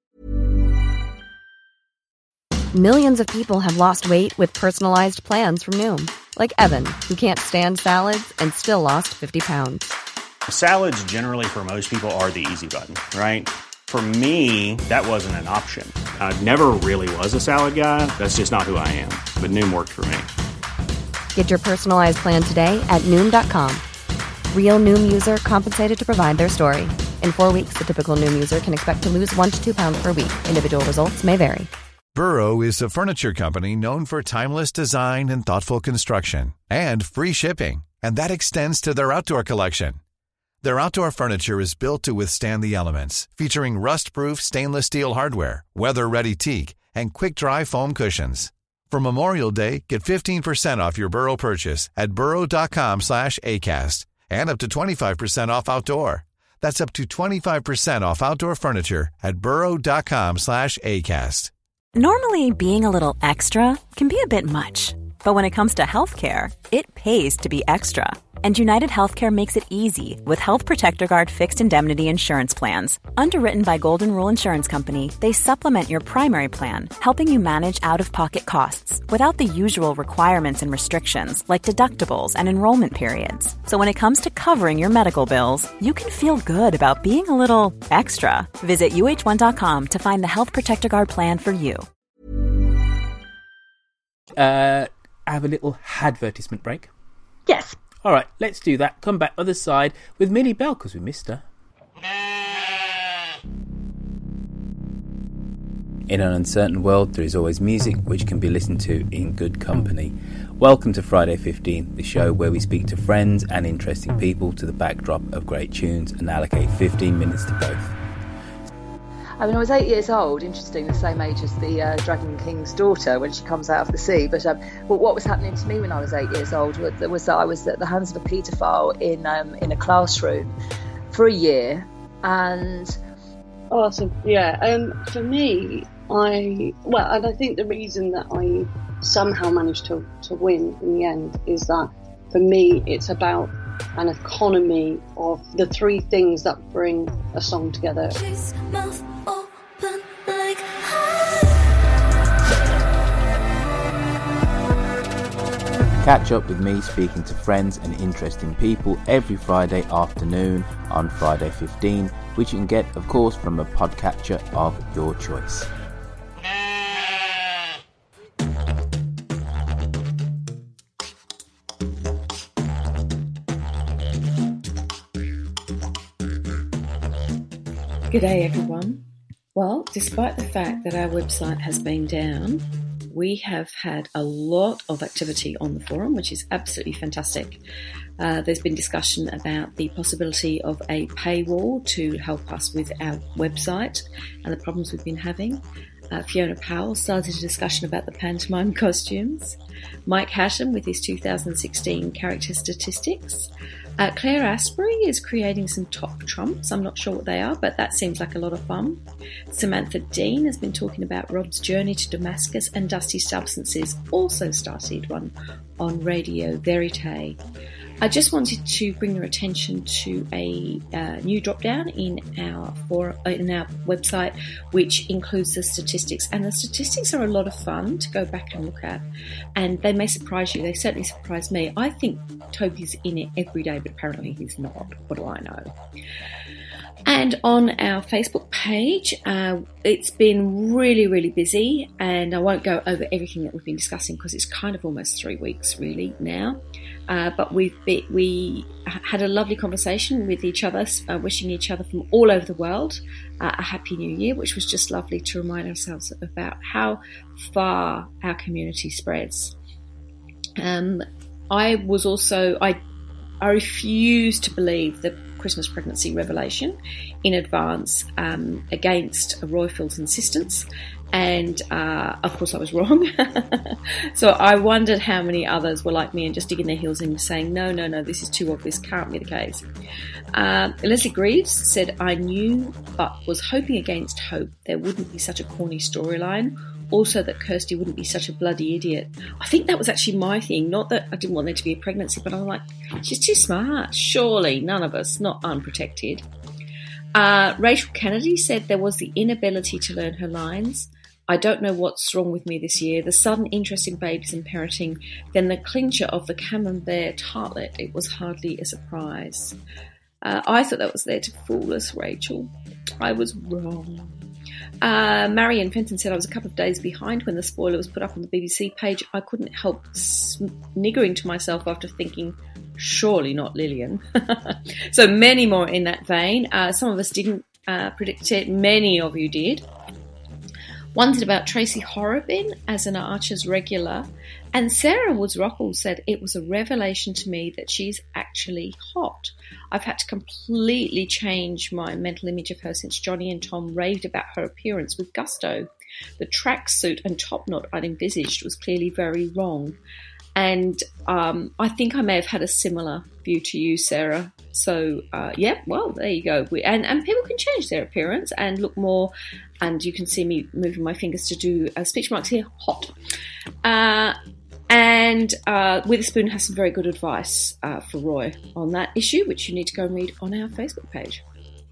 Millions of people have lost weight with personalized plans from Noom. Like Evan, who can't stand salads and still lost 50 pounds. Salads generally for most people are the easy button, right? For me, that wasn't an option. I never really was a salad guy. That's just not who I am. But Noom worked for me. Get your personalized plan today at Noom.com. Real Noom user compensated to provide their story. In 4 weeks, the typical Noom user can expect to lose 1 to 2 pounds per week. Individual results may vary. Burrow is a furniture company known for timeless design and thoughtful construction, and free shipping. And that extends to their outdoor collection. Their outdoor furniture is built to withstand the elements, featuring rust-proof stainless steel hardware, weather-ready teak, and quick-dry foam cushions. For Memorial Day, get 15% off your Burrow purchase at burrow.com/ACAST and up to 25% off outdoor. That's up to 25% off outdoor furniture at burrow.com/ACAST. Normally, being a little extra can be a bit much. But when it comes to healthcare, it pays to be extra. And United Healthcare makes it easy with Health Protector Guard fixed indemnity insurance plans. Underwritten by Golden Rule Insurance Company, they supplement your primary plan, helping you manage out-of-pocket costs without the usual requirements and restrictions like deductibles and enrollment periods. So when it comes to covering your medical bills, you can feel good about being a little extra. Visit UH1.com to find the Health Protector Guard plan for you. Have a little advertisement break. Yes. All right, let's do that. Come back other side with Millie Bell, because we missed her. In an uncertain world, there is always music which can be listened to in good company. Welcome to Friday 15, the show where we speak to friends and interesting people to the backdrop of great tunes and allocate 15 minutes to both. I mean, I was 8 years old, interesting, the same age as the Dragon King's daughter when she comes out of the sea. But what was happening to me when I was 8 years old was that I was at the hands of a paedophile in a classroom for a year. And awesome, yeah. For me, and I think the reason that I somehow managed to win in the end is that for me it's about an economy of the three things that bring a song together. Catch up with me speaking to friends and interesting people every Friday afternoon on Friday 15, which you can get, of course, from a podcatcher of your choice. G'day everyone. Well, despite the fact that our website has been down, we have had a lot of activity on the forum, which is absolutely fantastic. There's been discussion about the possibility of a paywall to help us with our website and the problems we've been having. Fiona Powell started a discussion about the pantomime costumes. Mike Hatton with his 2016 character statistics. Claire Asprey is creating some top trumps. I'm not sure what they are, but that seems like a lot of fun. Samantha Dean has been talking about Rob's journey to Damascus, and Dusty Substances also started one on Radio Verite. I just wanted to bring your attention to a new drop-down in our website, which includes the statistics. And the statistics are a lot of fun to go back and look at. And they may surprise you. They certainly surprised me. I think Toby's in it every day, but apparently he's not. What do I know? And on our Facebook page, it's been really, really busy, and I won't go over everything that we've been discussing because it's kind of almost 3 weeks really now. But we had a lovely conversation with each other, wishing each other from all over the world a Happy New Year, which was just lovely to remind ourselves about how far our community spreads. I refuse to believe the Christmas pregnancy revelation in advance against Royfield's insistence, and of course I was wrong. So I wondered how many others were like me and just digging their heels in, saying no, this is too obvious, can't be the case. Leslie Greaves said, I knew but was hoping against hope there wouldn't be such a corny storyline. Also, that Kirsty wouldn't be such a bloody idiot. I think that was actually my thing. Not that I didn't want there to be a pregnancy, but I'm like, she's too smart. Surely, none of us, not unprotected. Rachel Kennedy said there was the inability to learn her lines. I don't know what's wrong with me this year. The sudden interest in babies and parenting, then the clincher of the Camembert tartlet. It was hardly a surprise. I thought that was there to fool us, Rachel. I was wrong. Marion Fenton said I was a couple of days behind when the spoiler was put up on the BBC page. I couldn't help sniggering to myself after thinking, surely not Lillian. So many more in that vein. Some of us didn't predict it. Many of you did. Wondered about Tracy Horrobin as an Archer's regular. And Sarah Woods-Rockall said it was a revelation to me that she's actually hot. I've had to completely change my mental image of her since Johnny and Tom raved about her appearance with gusto. The tracksuit and top knot I'd envisaged was clearly very wrong. And I think I may have had a similar view to you, Sarah. So, well, there you go. And people can change their appearance and look more, and you can see me moving my fingers to do speech marks here, hot. And Witherspoon has some very good advice for Roy on that issue, which you need to go and read on our Facebook page.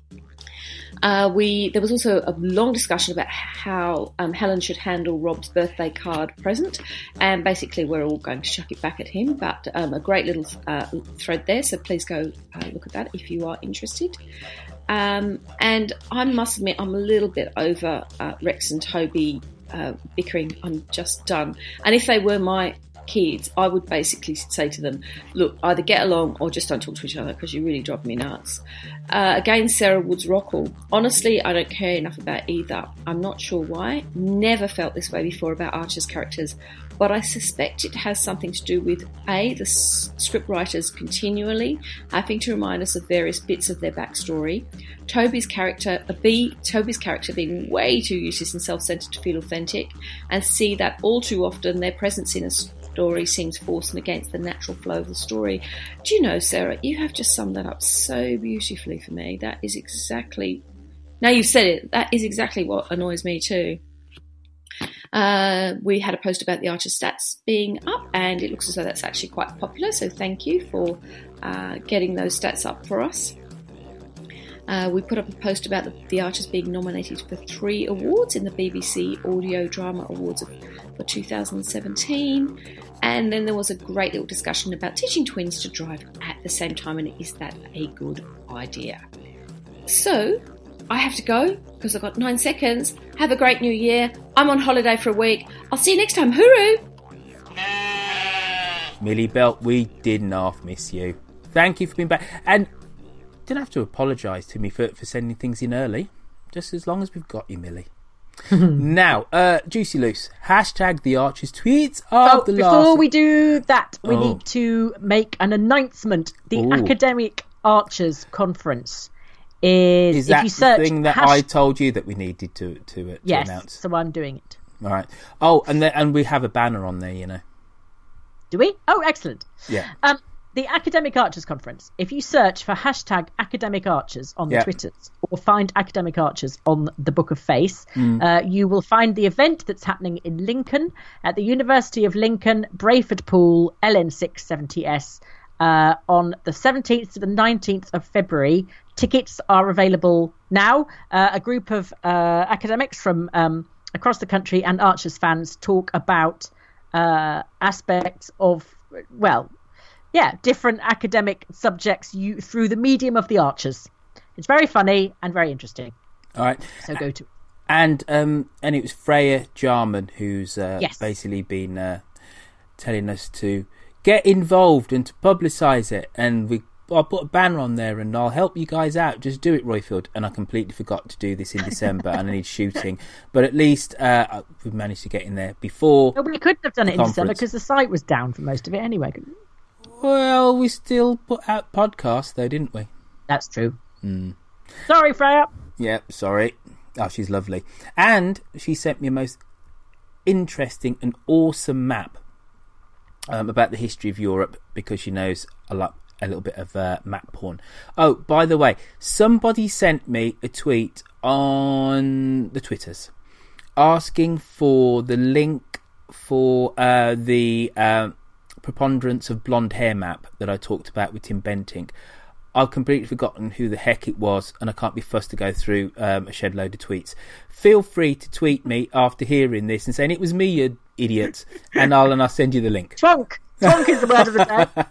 There was also a long discussion about how Helen should handle Rob's birthday card present, and basically we're all going to chuck it back at him, but a great little thread there, so please go look at that if you are interested. And I must admit I'm a little bit over Rex and Toby bickering. I'm just done. And if they were my kids, I would basically say to them, look, either get along or just don't talk to each other because you really drive me nuts. Again, Sarah Woods-Rockall. Honestly, I don't care enough about either. I'm not sure why. Never felt this way before about Archer's characters, but I suspect it has something to do with A, the scriptwriters continually having to remind us of various bits of their backstory, Toby's character being way too useless and self-centered to feel authentic, and C, that all too often their presence in a story seems forced and against the natural flow of the story. Do you know, Sarah, you have just summed that up so beautifully for me. That is exactly, now you've said it, that is exactly what annoys me too. We had a post about the Archer stats being up, and it looks as though that's actually quite popular, so thank you for getting those stats up for us. We put up a post about the Archers being nominated for 3 awards in the BBC Audio Drama Awards for 2017, and then there was a great little discussion about teaching twins to drive at the same time, and is that a good idea? So I have to go because I've got 9 seconds. Have a great new year. I'm on holiday for a week. I'll see you next time. Hooroo! Millie Belt, we did not miss you. Thank you for being back. And you didn't have to apologise to me for sending things in early. Just as long as we've got you, Millie. Now, Juicy Loose. Hashtag the Archers tweets of the last... Before we do that, we need to make an announcement. The Academic Archers Conference is that if you search the thing that I told you that we needed to yes, announce? So I'm doing it. All right. Oh, and we have a banner on there, you know. Do we? Oh, excellent. Yeah. The Academic Archers Conference. If you search for hashtag Academic Archers on the Twitters or find Academic Archers on the Book of Face, you will find the event that's happening in Lincoln at the University of Lincoln, Brayford Pool, LN670S, on the 17th to the 19th of February. Tickets are available now. A group of academics from across the country and Archers fans talk about aspects of, different academic subjects through the medium of the Archers. It's very funny and very interesting. All right. So go to it. And it was Freya Jarman who's basically been telling us to get involved and to publicise it. And I'll put a banner on there and I'll help you guys out. Just do it, Royfield. And I completely forgot to do this in December and I need shooting. But at least we've managed to get in there before. No, we couldn't have done it in December because the site was down for most of it anyway. Well, we still put out podcasts though, didn't we? That's true. Sorry, Freya. Yeah, sorry. Oh, she's lovely. And she sent me a most interesting and awesome map about the history of Europe because she knows a little bit of map porn. Oh, by the way, somebody sent me a tweet on the Twitters asking for the link for the preponderance of blonde hair map that I talked about with Tim Bentinck. I've completely forgotten who the heck it was, and I can't be fussed to go through a shed load of tweets. Feel free to tweet me after hearing this and saying it was me, you idiot, and I'll send you the link. Twonk is the word of the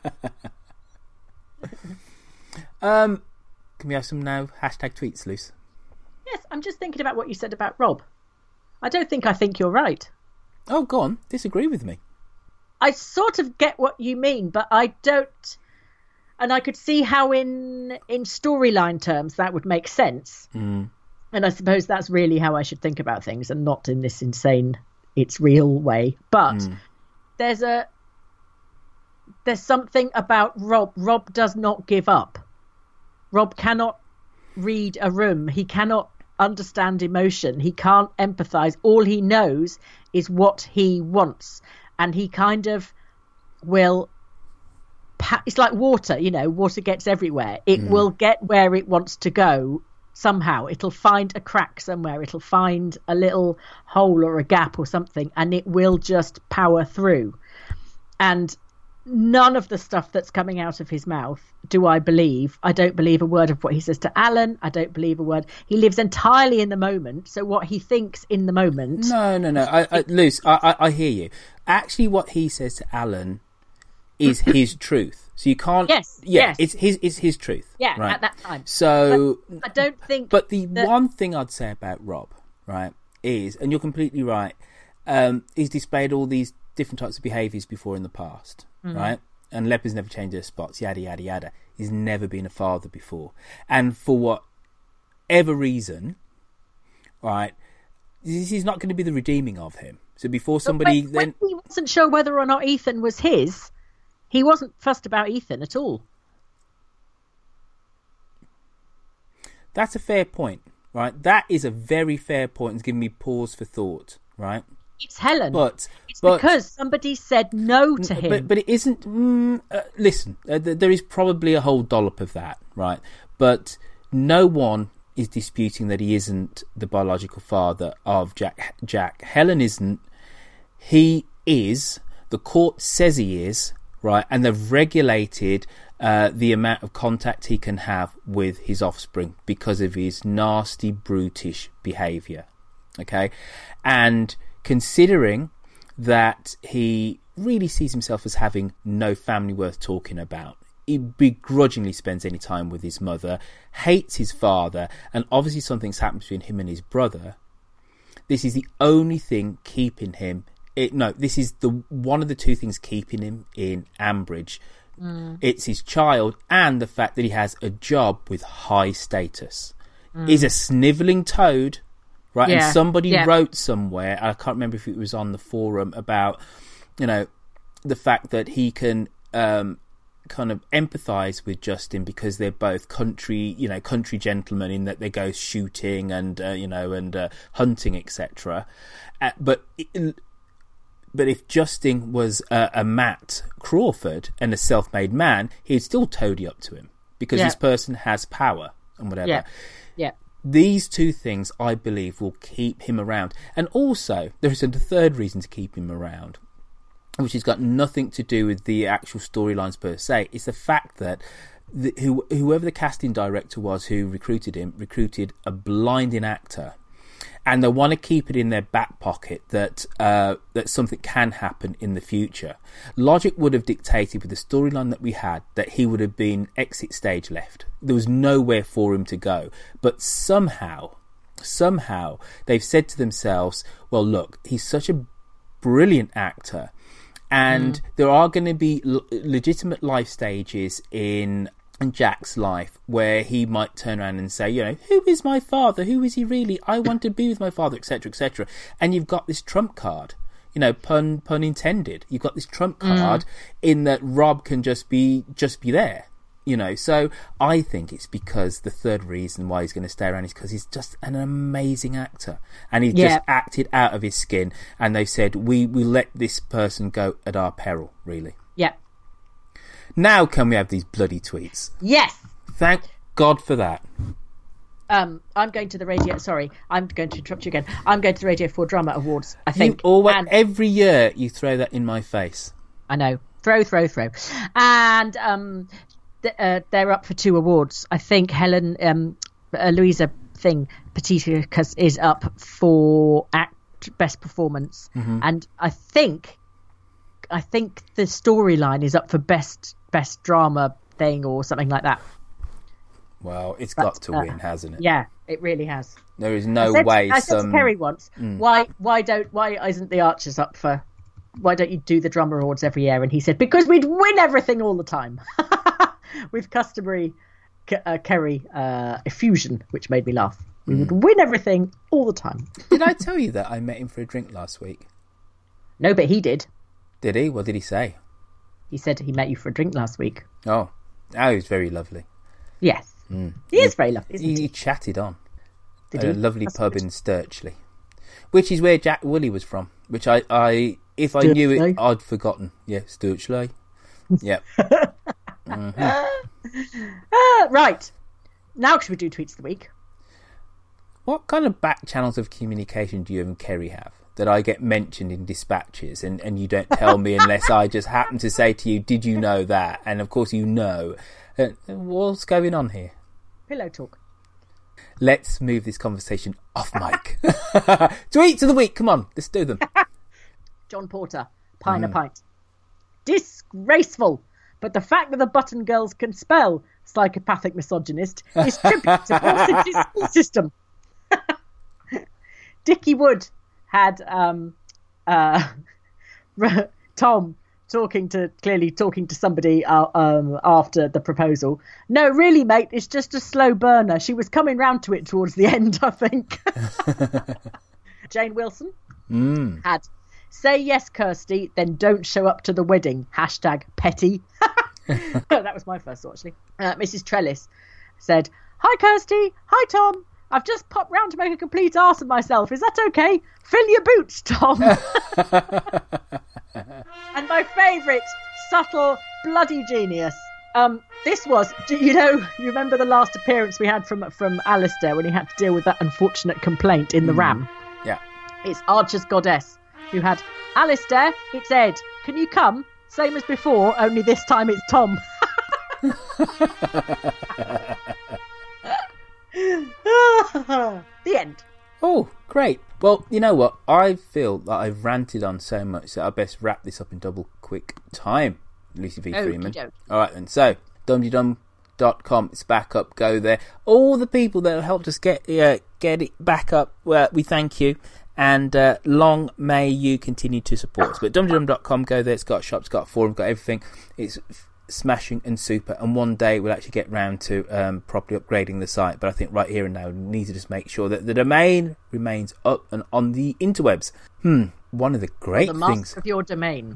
day. Can we have some now hashtag tweets, Luce? Yes, I'm just thinking about what you said about Rob. I think you're right. Oh, go on. Disagree with me. I sort of get what you mean, but I don't. And I could see how in storyline terms that would make sense. And I suppose that's really how I should think about things and not in this insane, it's real way. But there's something about Rob. Rob does not give up. Rob cannot read a room. He cannot understand emotion. He can't empathise. All he knows is what he wants. And he kind of will... It's like water, water gets everywhere. It will get where it wants to go somehow. It'll find a crack somewhere. It'll find a little hole or a gap or something, and it will just power through. And none of the stuff that's coming out of his mouth do I believe. I don't believe a word of what he says to Alan. I don't believe a word. He lives entirely in the moment. So what he thinks in the moment... No. Luce, I hear you. Actually, what he says to Alan is his truth. So you can't... Yes. It's his truth. Yeah, right? At that time. So... But I don't think... But the one thing I'd say about Rob, right, is, and you're completely right, he's displayed all these different types of behaviours before in the past, right? And leopards never change their spots, yada, yada, yada. He's never been a father before. And for whatever reason, right, this is not going to be the redeeming of him. So before somebody when he wasn't sure whether or not Ethan was his, he wasn't fussed about Ethan at all. That's a fair point, right? That is a very fair point. It's giving me pause for thought, right? It's Helen. But because somebody said no to him. But it isn't. Listen, there is probably a whole dollop of that, right? But no one is disputing that he isn't the biological father of Jack. Helen isn't. He is. The court says he is, right? And they've regulated the amount of contact he can have with his offspring because of his nasty, brutish behaviour. Okay, and considering that he really sees himself as having no family worth talking about, he begrudgingly spends any time with his mother, hates his father, and obviously something's happened between him and his brother. This is the only thing keeping him. This is one of the two things keeping him in Ambridge. It's his child and the fact that he has a job with high status. He's a snivelling toad. Right, yeah, and somebody wrote somewhere, I can't remember if it was on the forum, about, the fact that he can kind of empathise with Justin because they're both country gentlemen in that they go shooting and hunting, etc. But if Justin was a Matt Crawford and a self-made man, he'd still toady up to him because this person has power and whatever. Yeah. These two things, I believe, will keep him around. And also, there is a third reason to keep him around, which has got nothing to do with the actual storylines per se. It's the fact that whoever the casting director was who recruited him, recruited a blinding actor. And they want to keep it in their back pocket that something can happen in the future. Logic would have dictated with the storyline that we had that he would have been exit stage left. There was nowhere for him to go. But somehow they've said to themselves, well, look, he's such a brilliant actor. And there are going to be legitimate life stages in Jack's life where he might turn around and say, who is my father? Who is he really? I want to be with my father, etc., etc. And you've got this trump card, pun intended. You've got this trump card in that Rob can just be there, So I think it's because the third reason why he's going to stay around is because he's just an amazing actor, and he's just acted out of his skin. And they've said we let this person go at our peril, really. Yeah. Now can we have these bloody tweets? Yes. Thank God for that. I'm going to the radio. Sorry, I'm going to interrupt you again. I'm going to the Radio 4 Drama Awards, I think. Every year you throw that in my face. I know. Throw. And they're up for 2 awards. I think Helen, Louisa Petita is up for Best Performance. And I think the storyline is up for best drama thing or something like that. Well, it's got to win, hasn't it? Yeah, it really has. There is no way. I said to Kerry once, why isn't the Archers up for? Why don't you do the drama awards every year? And he said, because we'd win everything all the time, with customary Kerry effusion, which made me laugh. We would win everything all the time. Did I tell you that I met him for a drink last week? No, but he did. Did he? What did he say? He said he met you for a drink last week. Oh, he was very lovely. Yes. He is very lovely, isn't he? He chatted on. Did at a lovely pub in Sturchley, which is where Jack Woolley was from, which if I knew it, I'd forgotten. Yeah, Sturchley. Yeah. Right. Now should we do Tweets of the Week? What kind of back channels of communication do you and Kerry have? That I get mentioned in dispatches and you don't tell me unless I just happen to say to you, did you know that? And of course you know. What's going on here? Pillow talk. Let's move this conversation off mic. Tweets of the week, come on, let's do them. John Porter, Pine a Pint. Disgraceful. But the fact that the Button Girls can spell, psychopathic misogynist, is tribute to Paul school system. Dickie Wood had Tom clearly talking to somebody after the proposal. No, really, mate, it's just a slow burner. She was coming round to it towards the end, I think. Jane Wilson had, say yes, Kirsty, then don't show up to the wedding. #petty. That was my first thought, actually. Mrs. Trellis said, hi, Kirsty. Hi, Tom. I've just popped round to make a complete arse of myself. Is that okay? Fill your boots, Tom. And my favourite, subtle, bloody genius. This was, you remember the last appearance we had from Alistair when he had to deal with that unfortunate complaint in the Ram? Yeah. It's Archer's Goddess, who had, Alistair, it's Ed. Can you come? Same as before, only this time it's Tom. The end. Oh, great. Well, you know what? I feel that I've ranted on so much that I best wrap this up in double quick time. Lucy V. Freeman. All right then. So, dumdydum.com. It's back up. Go there. All the people that have helped us get it back up, we thank you. And long may you continue to support us. But dumdydum.com, go there. It's got a shop, it's got a forum, got everything. It's smashing and super. And one day we'll actually get round to properly upgrading the site. But I think right here and now we need to just make sure that the domain remains up and on the interwebs. One of the great the things. master of your domain.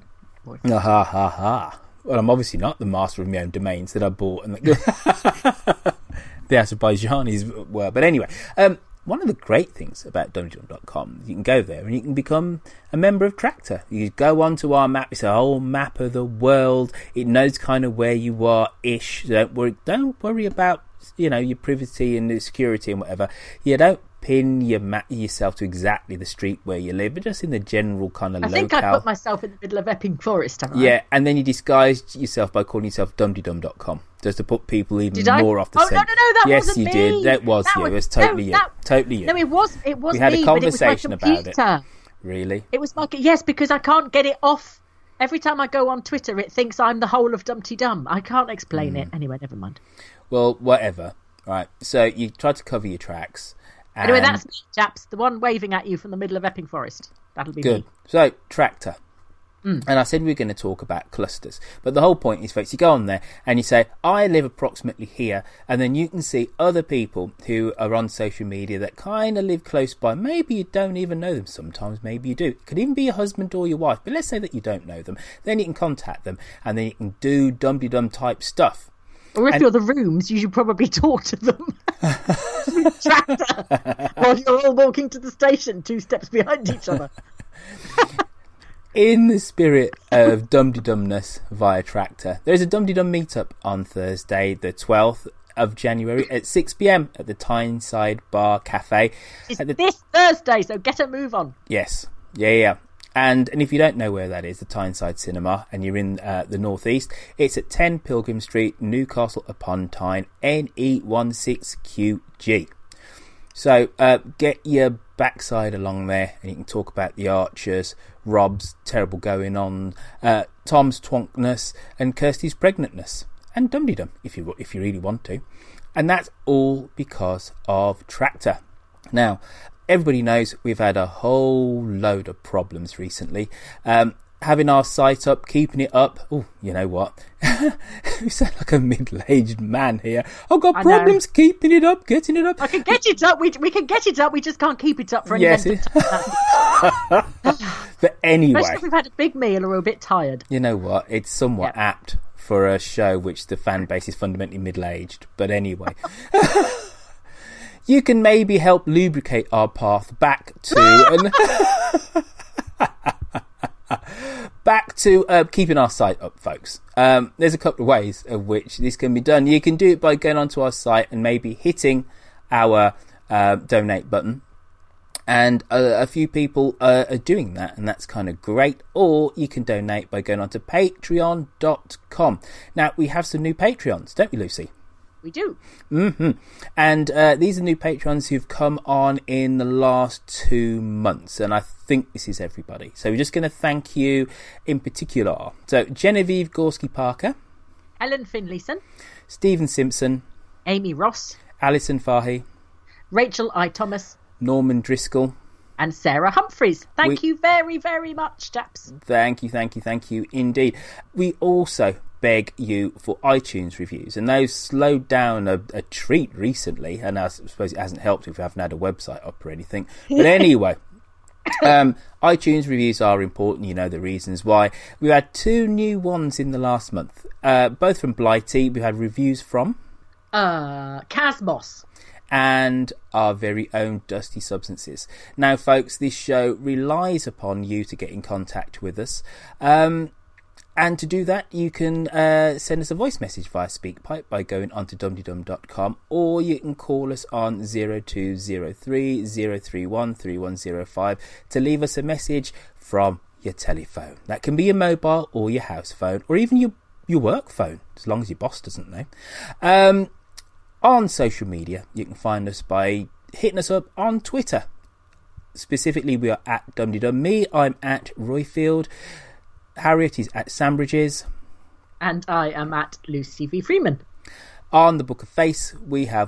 Well, I'm obviously not the master of my own domains that I bought. And the Azerbaijanis were. But anyway, one of the great things about dumdydum.com is you can go there and you can become a member of Tractor. You go onto our map. It's a whole map of the world. It knows kind of where you are-ish. So don't worry about your privacy and the security and whatever. You don't pin yourself to exactly the street where you live, but just in the general kind of I think I put myself in the middle of Epping Forest, haven't I? Yeah, and then you disguised yourself by calling yourself dumdydum.com, just to put people even more off the scent. No, that yes, wasn't you me. did. That was you. It was totally you. Totally you. No, it was we had a conversation but it was my about computer. it. Really? It was yes, because I can't get it off. Every time I go on Twitter, it thinks I'm the whole of Dumpty Dum. I can't explain it. Anyway, never mind. Well, whatever. Right. So you tried to cover your tracks. Anyway, that's me, chaps. The one waving at you from the middle of Epping Forest. That'll be good. Me. So, Tractor. And I said we were going to talk about clusters. But the whole point is, folks, you go on there and you say, I live approximately here. And then you can see other people who are on social media that kind of live close by. Maybe you don't even know them. Sometimes maybe you do. It could even be your husband or your wife. But let's say that you don't know them. Then you can contact them. And then you can do Dumdy-Dum type stuff. Or if you're the Rooms, you should probably talk to them. Tractor. While you're all walking to the station, 2 steps behind each other. In the spirit of Dumdy-Dumness via Tractor, there's a Dumdy-Dum meetup on Thursday, the 12th of January at 6 p.m. at the Tyneside Bar Cafe. It's this Thursday, so get a move on. Yes. Yeah. And if you don't know where that is, the Tyneside Cinema, and you're in the northeast, it's at 10 Pilgrim Street, Newcastle upon Tyne, NE16QG. So get your backside along there, and you can talk about the Archers, Rob's terrible going on, Tom's twonkness, and Kirsty's pregnantness, and Dumdy-Dum if you really want to. And that's all because of Tractor. Now, everybody knows we've had a whole load of problems recently. Having our site up, keeping it up. Oh, you know what? You sound like a middle-aged man here. I've got problems keeping it up, getting it up. I can get it up. We can get it up. We just can't keep it up for any length of time. But anyway. Especially if we've had a big meal or we're a bit tired. You know what? It's somewhat apt for a show which the fan base is fundamentally middle-aged. But anyway. You can maybe help lubricate our path back to keeping our site up, folks. There's a couple of ways of which this can be done. You can do it by going onto our site and maybe hitting our donate button. And a few people are doing that, and that's kind of great. Or you can donate by going onto patreon.com. Now, we have some new Patreons, don't we, Lucy? We do. And these are new patrons who've come on in the last 2 months, and I think this is everybody. So we're just going to thank you in particular. So Genevieve Gorski-Parker, Helen Finlayson, Stephen Simpson, Amy Ross, Alison Fahy, Rachel I. Thomas, Norman Driscoll, and Sarah Humphreys. Thank you very, very much, chaps. Thank you indeed. We also beg you for iTunes reviews, and those slowed down a treat recently, and I suppose it hasn't helped if we haven't had a website up or anything. But anyway, iTunes reviews are important. You know the reasons why. We've had 2 new ones in the last month, both from Blighty. We've had reviews from Casmos and our very own Dusty Substances. Now, folks, this show relies upon you to get in contact with us. And to do that, you can send us a voice message via SpeakPipe by going onto dumdydum.com, or you can call us on 0203 031 3105 to leave us a message from your telephone. That can be your mobile or your house phone, or even your work phone, as long as your boss doesn't know. On social media, you can find us by hitting us up on Twitter. Specifically, we are at dumdydum. Me, I'm at Royfield. Harriet is at Sambridges. And I am at Lucy V. Freeman. On the Book of Face, we have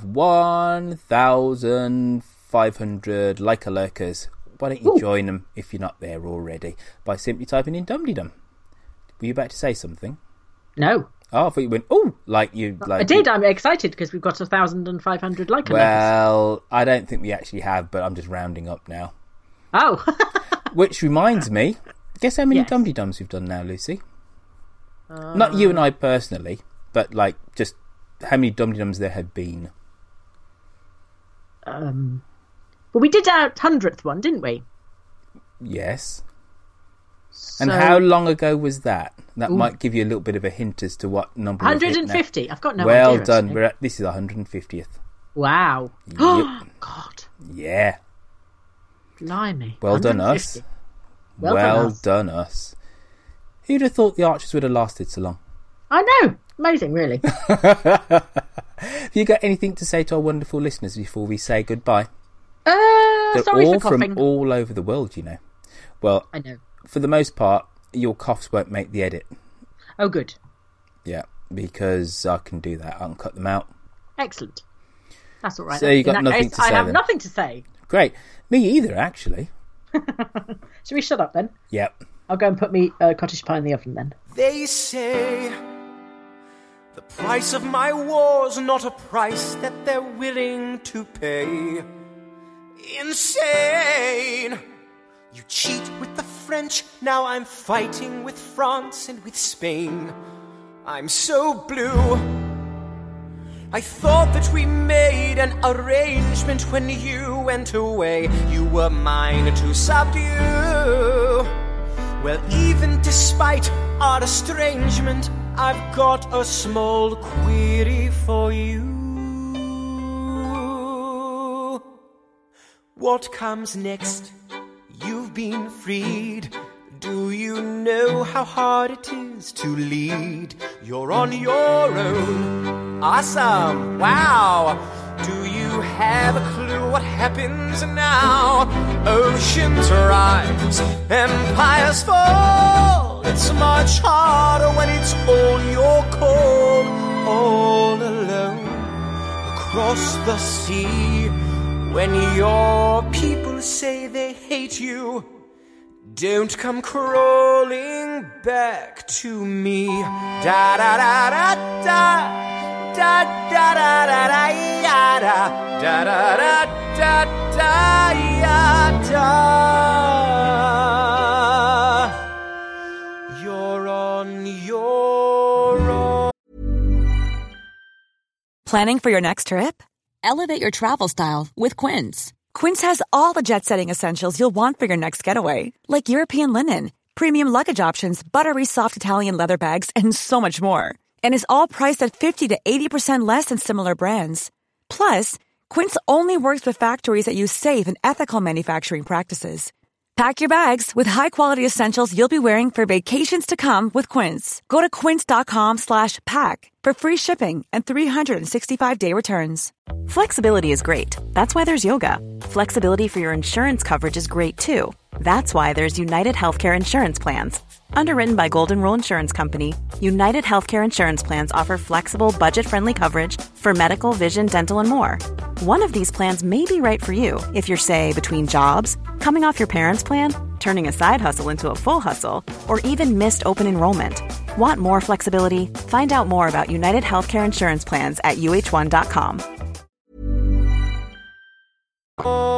1,500 like-a-lurkers. Why don't you join them if you're not there already by simply typing in Dumdydum. Were you about to say something? No. Oh, I thought you went, oh, like you... I did, I'm excited because we've got 1,500 like-a-lurkers. Well, I don't think we actually have, but I'm just rounding up now. Oh. Which reminds me... Guess how many Dumdydums we've done now, Lucy? Not you and I personally, but like just how many Dumdydums there had been. Well, we did our 100th one, didn't we? Yes. So... And how long ago was that? That might give you a little bit of a hint as to what number. 150. I've got no idea. Well actually. done. This is 150th. Wow. Yep. God. Yeah. Blimey. Well done us. Well done us. Who'd have thought the Archers would have lasted so long? I know. Amazing, really. Have you got anything to say to our wonderful listeners before we say goodbye? They're sorry all for coughing. From all over the world, you know. Well, I know. For the most part, your coughs won't make the edit. Oh, good. Yeah, because I can do that. I can cut them out. Excellent. That's all right. So you got nothing to say. I have then. nothing to say. Great. Me either, actually. Should we shut up then? Yep. I'll go and put me cottage pie in the oven then. They say the price of my war's not a price that they're willing to pay. Insane! You cheat with the French, now I'm fighting with France and with Spain. I'm so blue. I thought that we made an arrangement when you went away. You were mine to subdue. Well, even despite our estrangement, I've got a small query for you. What comes next? You've been freed. Do you know how hard it is to lead? You're on your own. Awesome. Wow. Do you have a clue what happens now? Oceans rise, empires fall. It's much harder when it's all your call. All alone across the sea. When your people say they hate you, don't come crawling back to me. Da da da da da da da da da da da da da da da da. You're on your own. Planning for your next trip? Elevate your travel style with Quince. Quince has all the jet-setting essentials you'll want for your next getaway, like European linen, premium luggage options, buttery soft Italian leather bags, and so much more. And is all priced at 50 to 80% less than similar brands. Plus, Quince only works with factories that use safe and ethical manufacturing practices. Pack your bags with high-quality essentials you'll be wearing for vacations to come with Quince. Go to quince.com/pack for free shipping and 365-day returns. Flexibility is great. That's why there's yoga. Flexibility for your insurance coverage is great too. That's why there's United Healthcare Insurance Plans. Underwritten by Golden Rule Insurance Company, United Healthcare Insurance Plans offer flexible, budget-friendly coverage for medical, vision, dental, and more. One of these plans may be right for you if you're, say, between jobs, coming off your parents' plan, turning a side hustle into a full hustle, or even missed open enrollment. Want more flexibility? Find out more about United Healthcare Insurance Plans at uh1.com.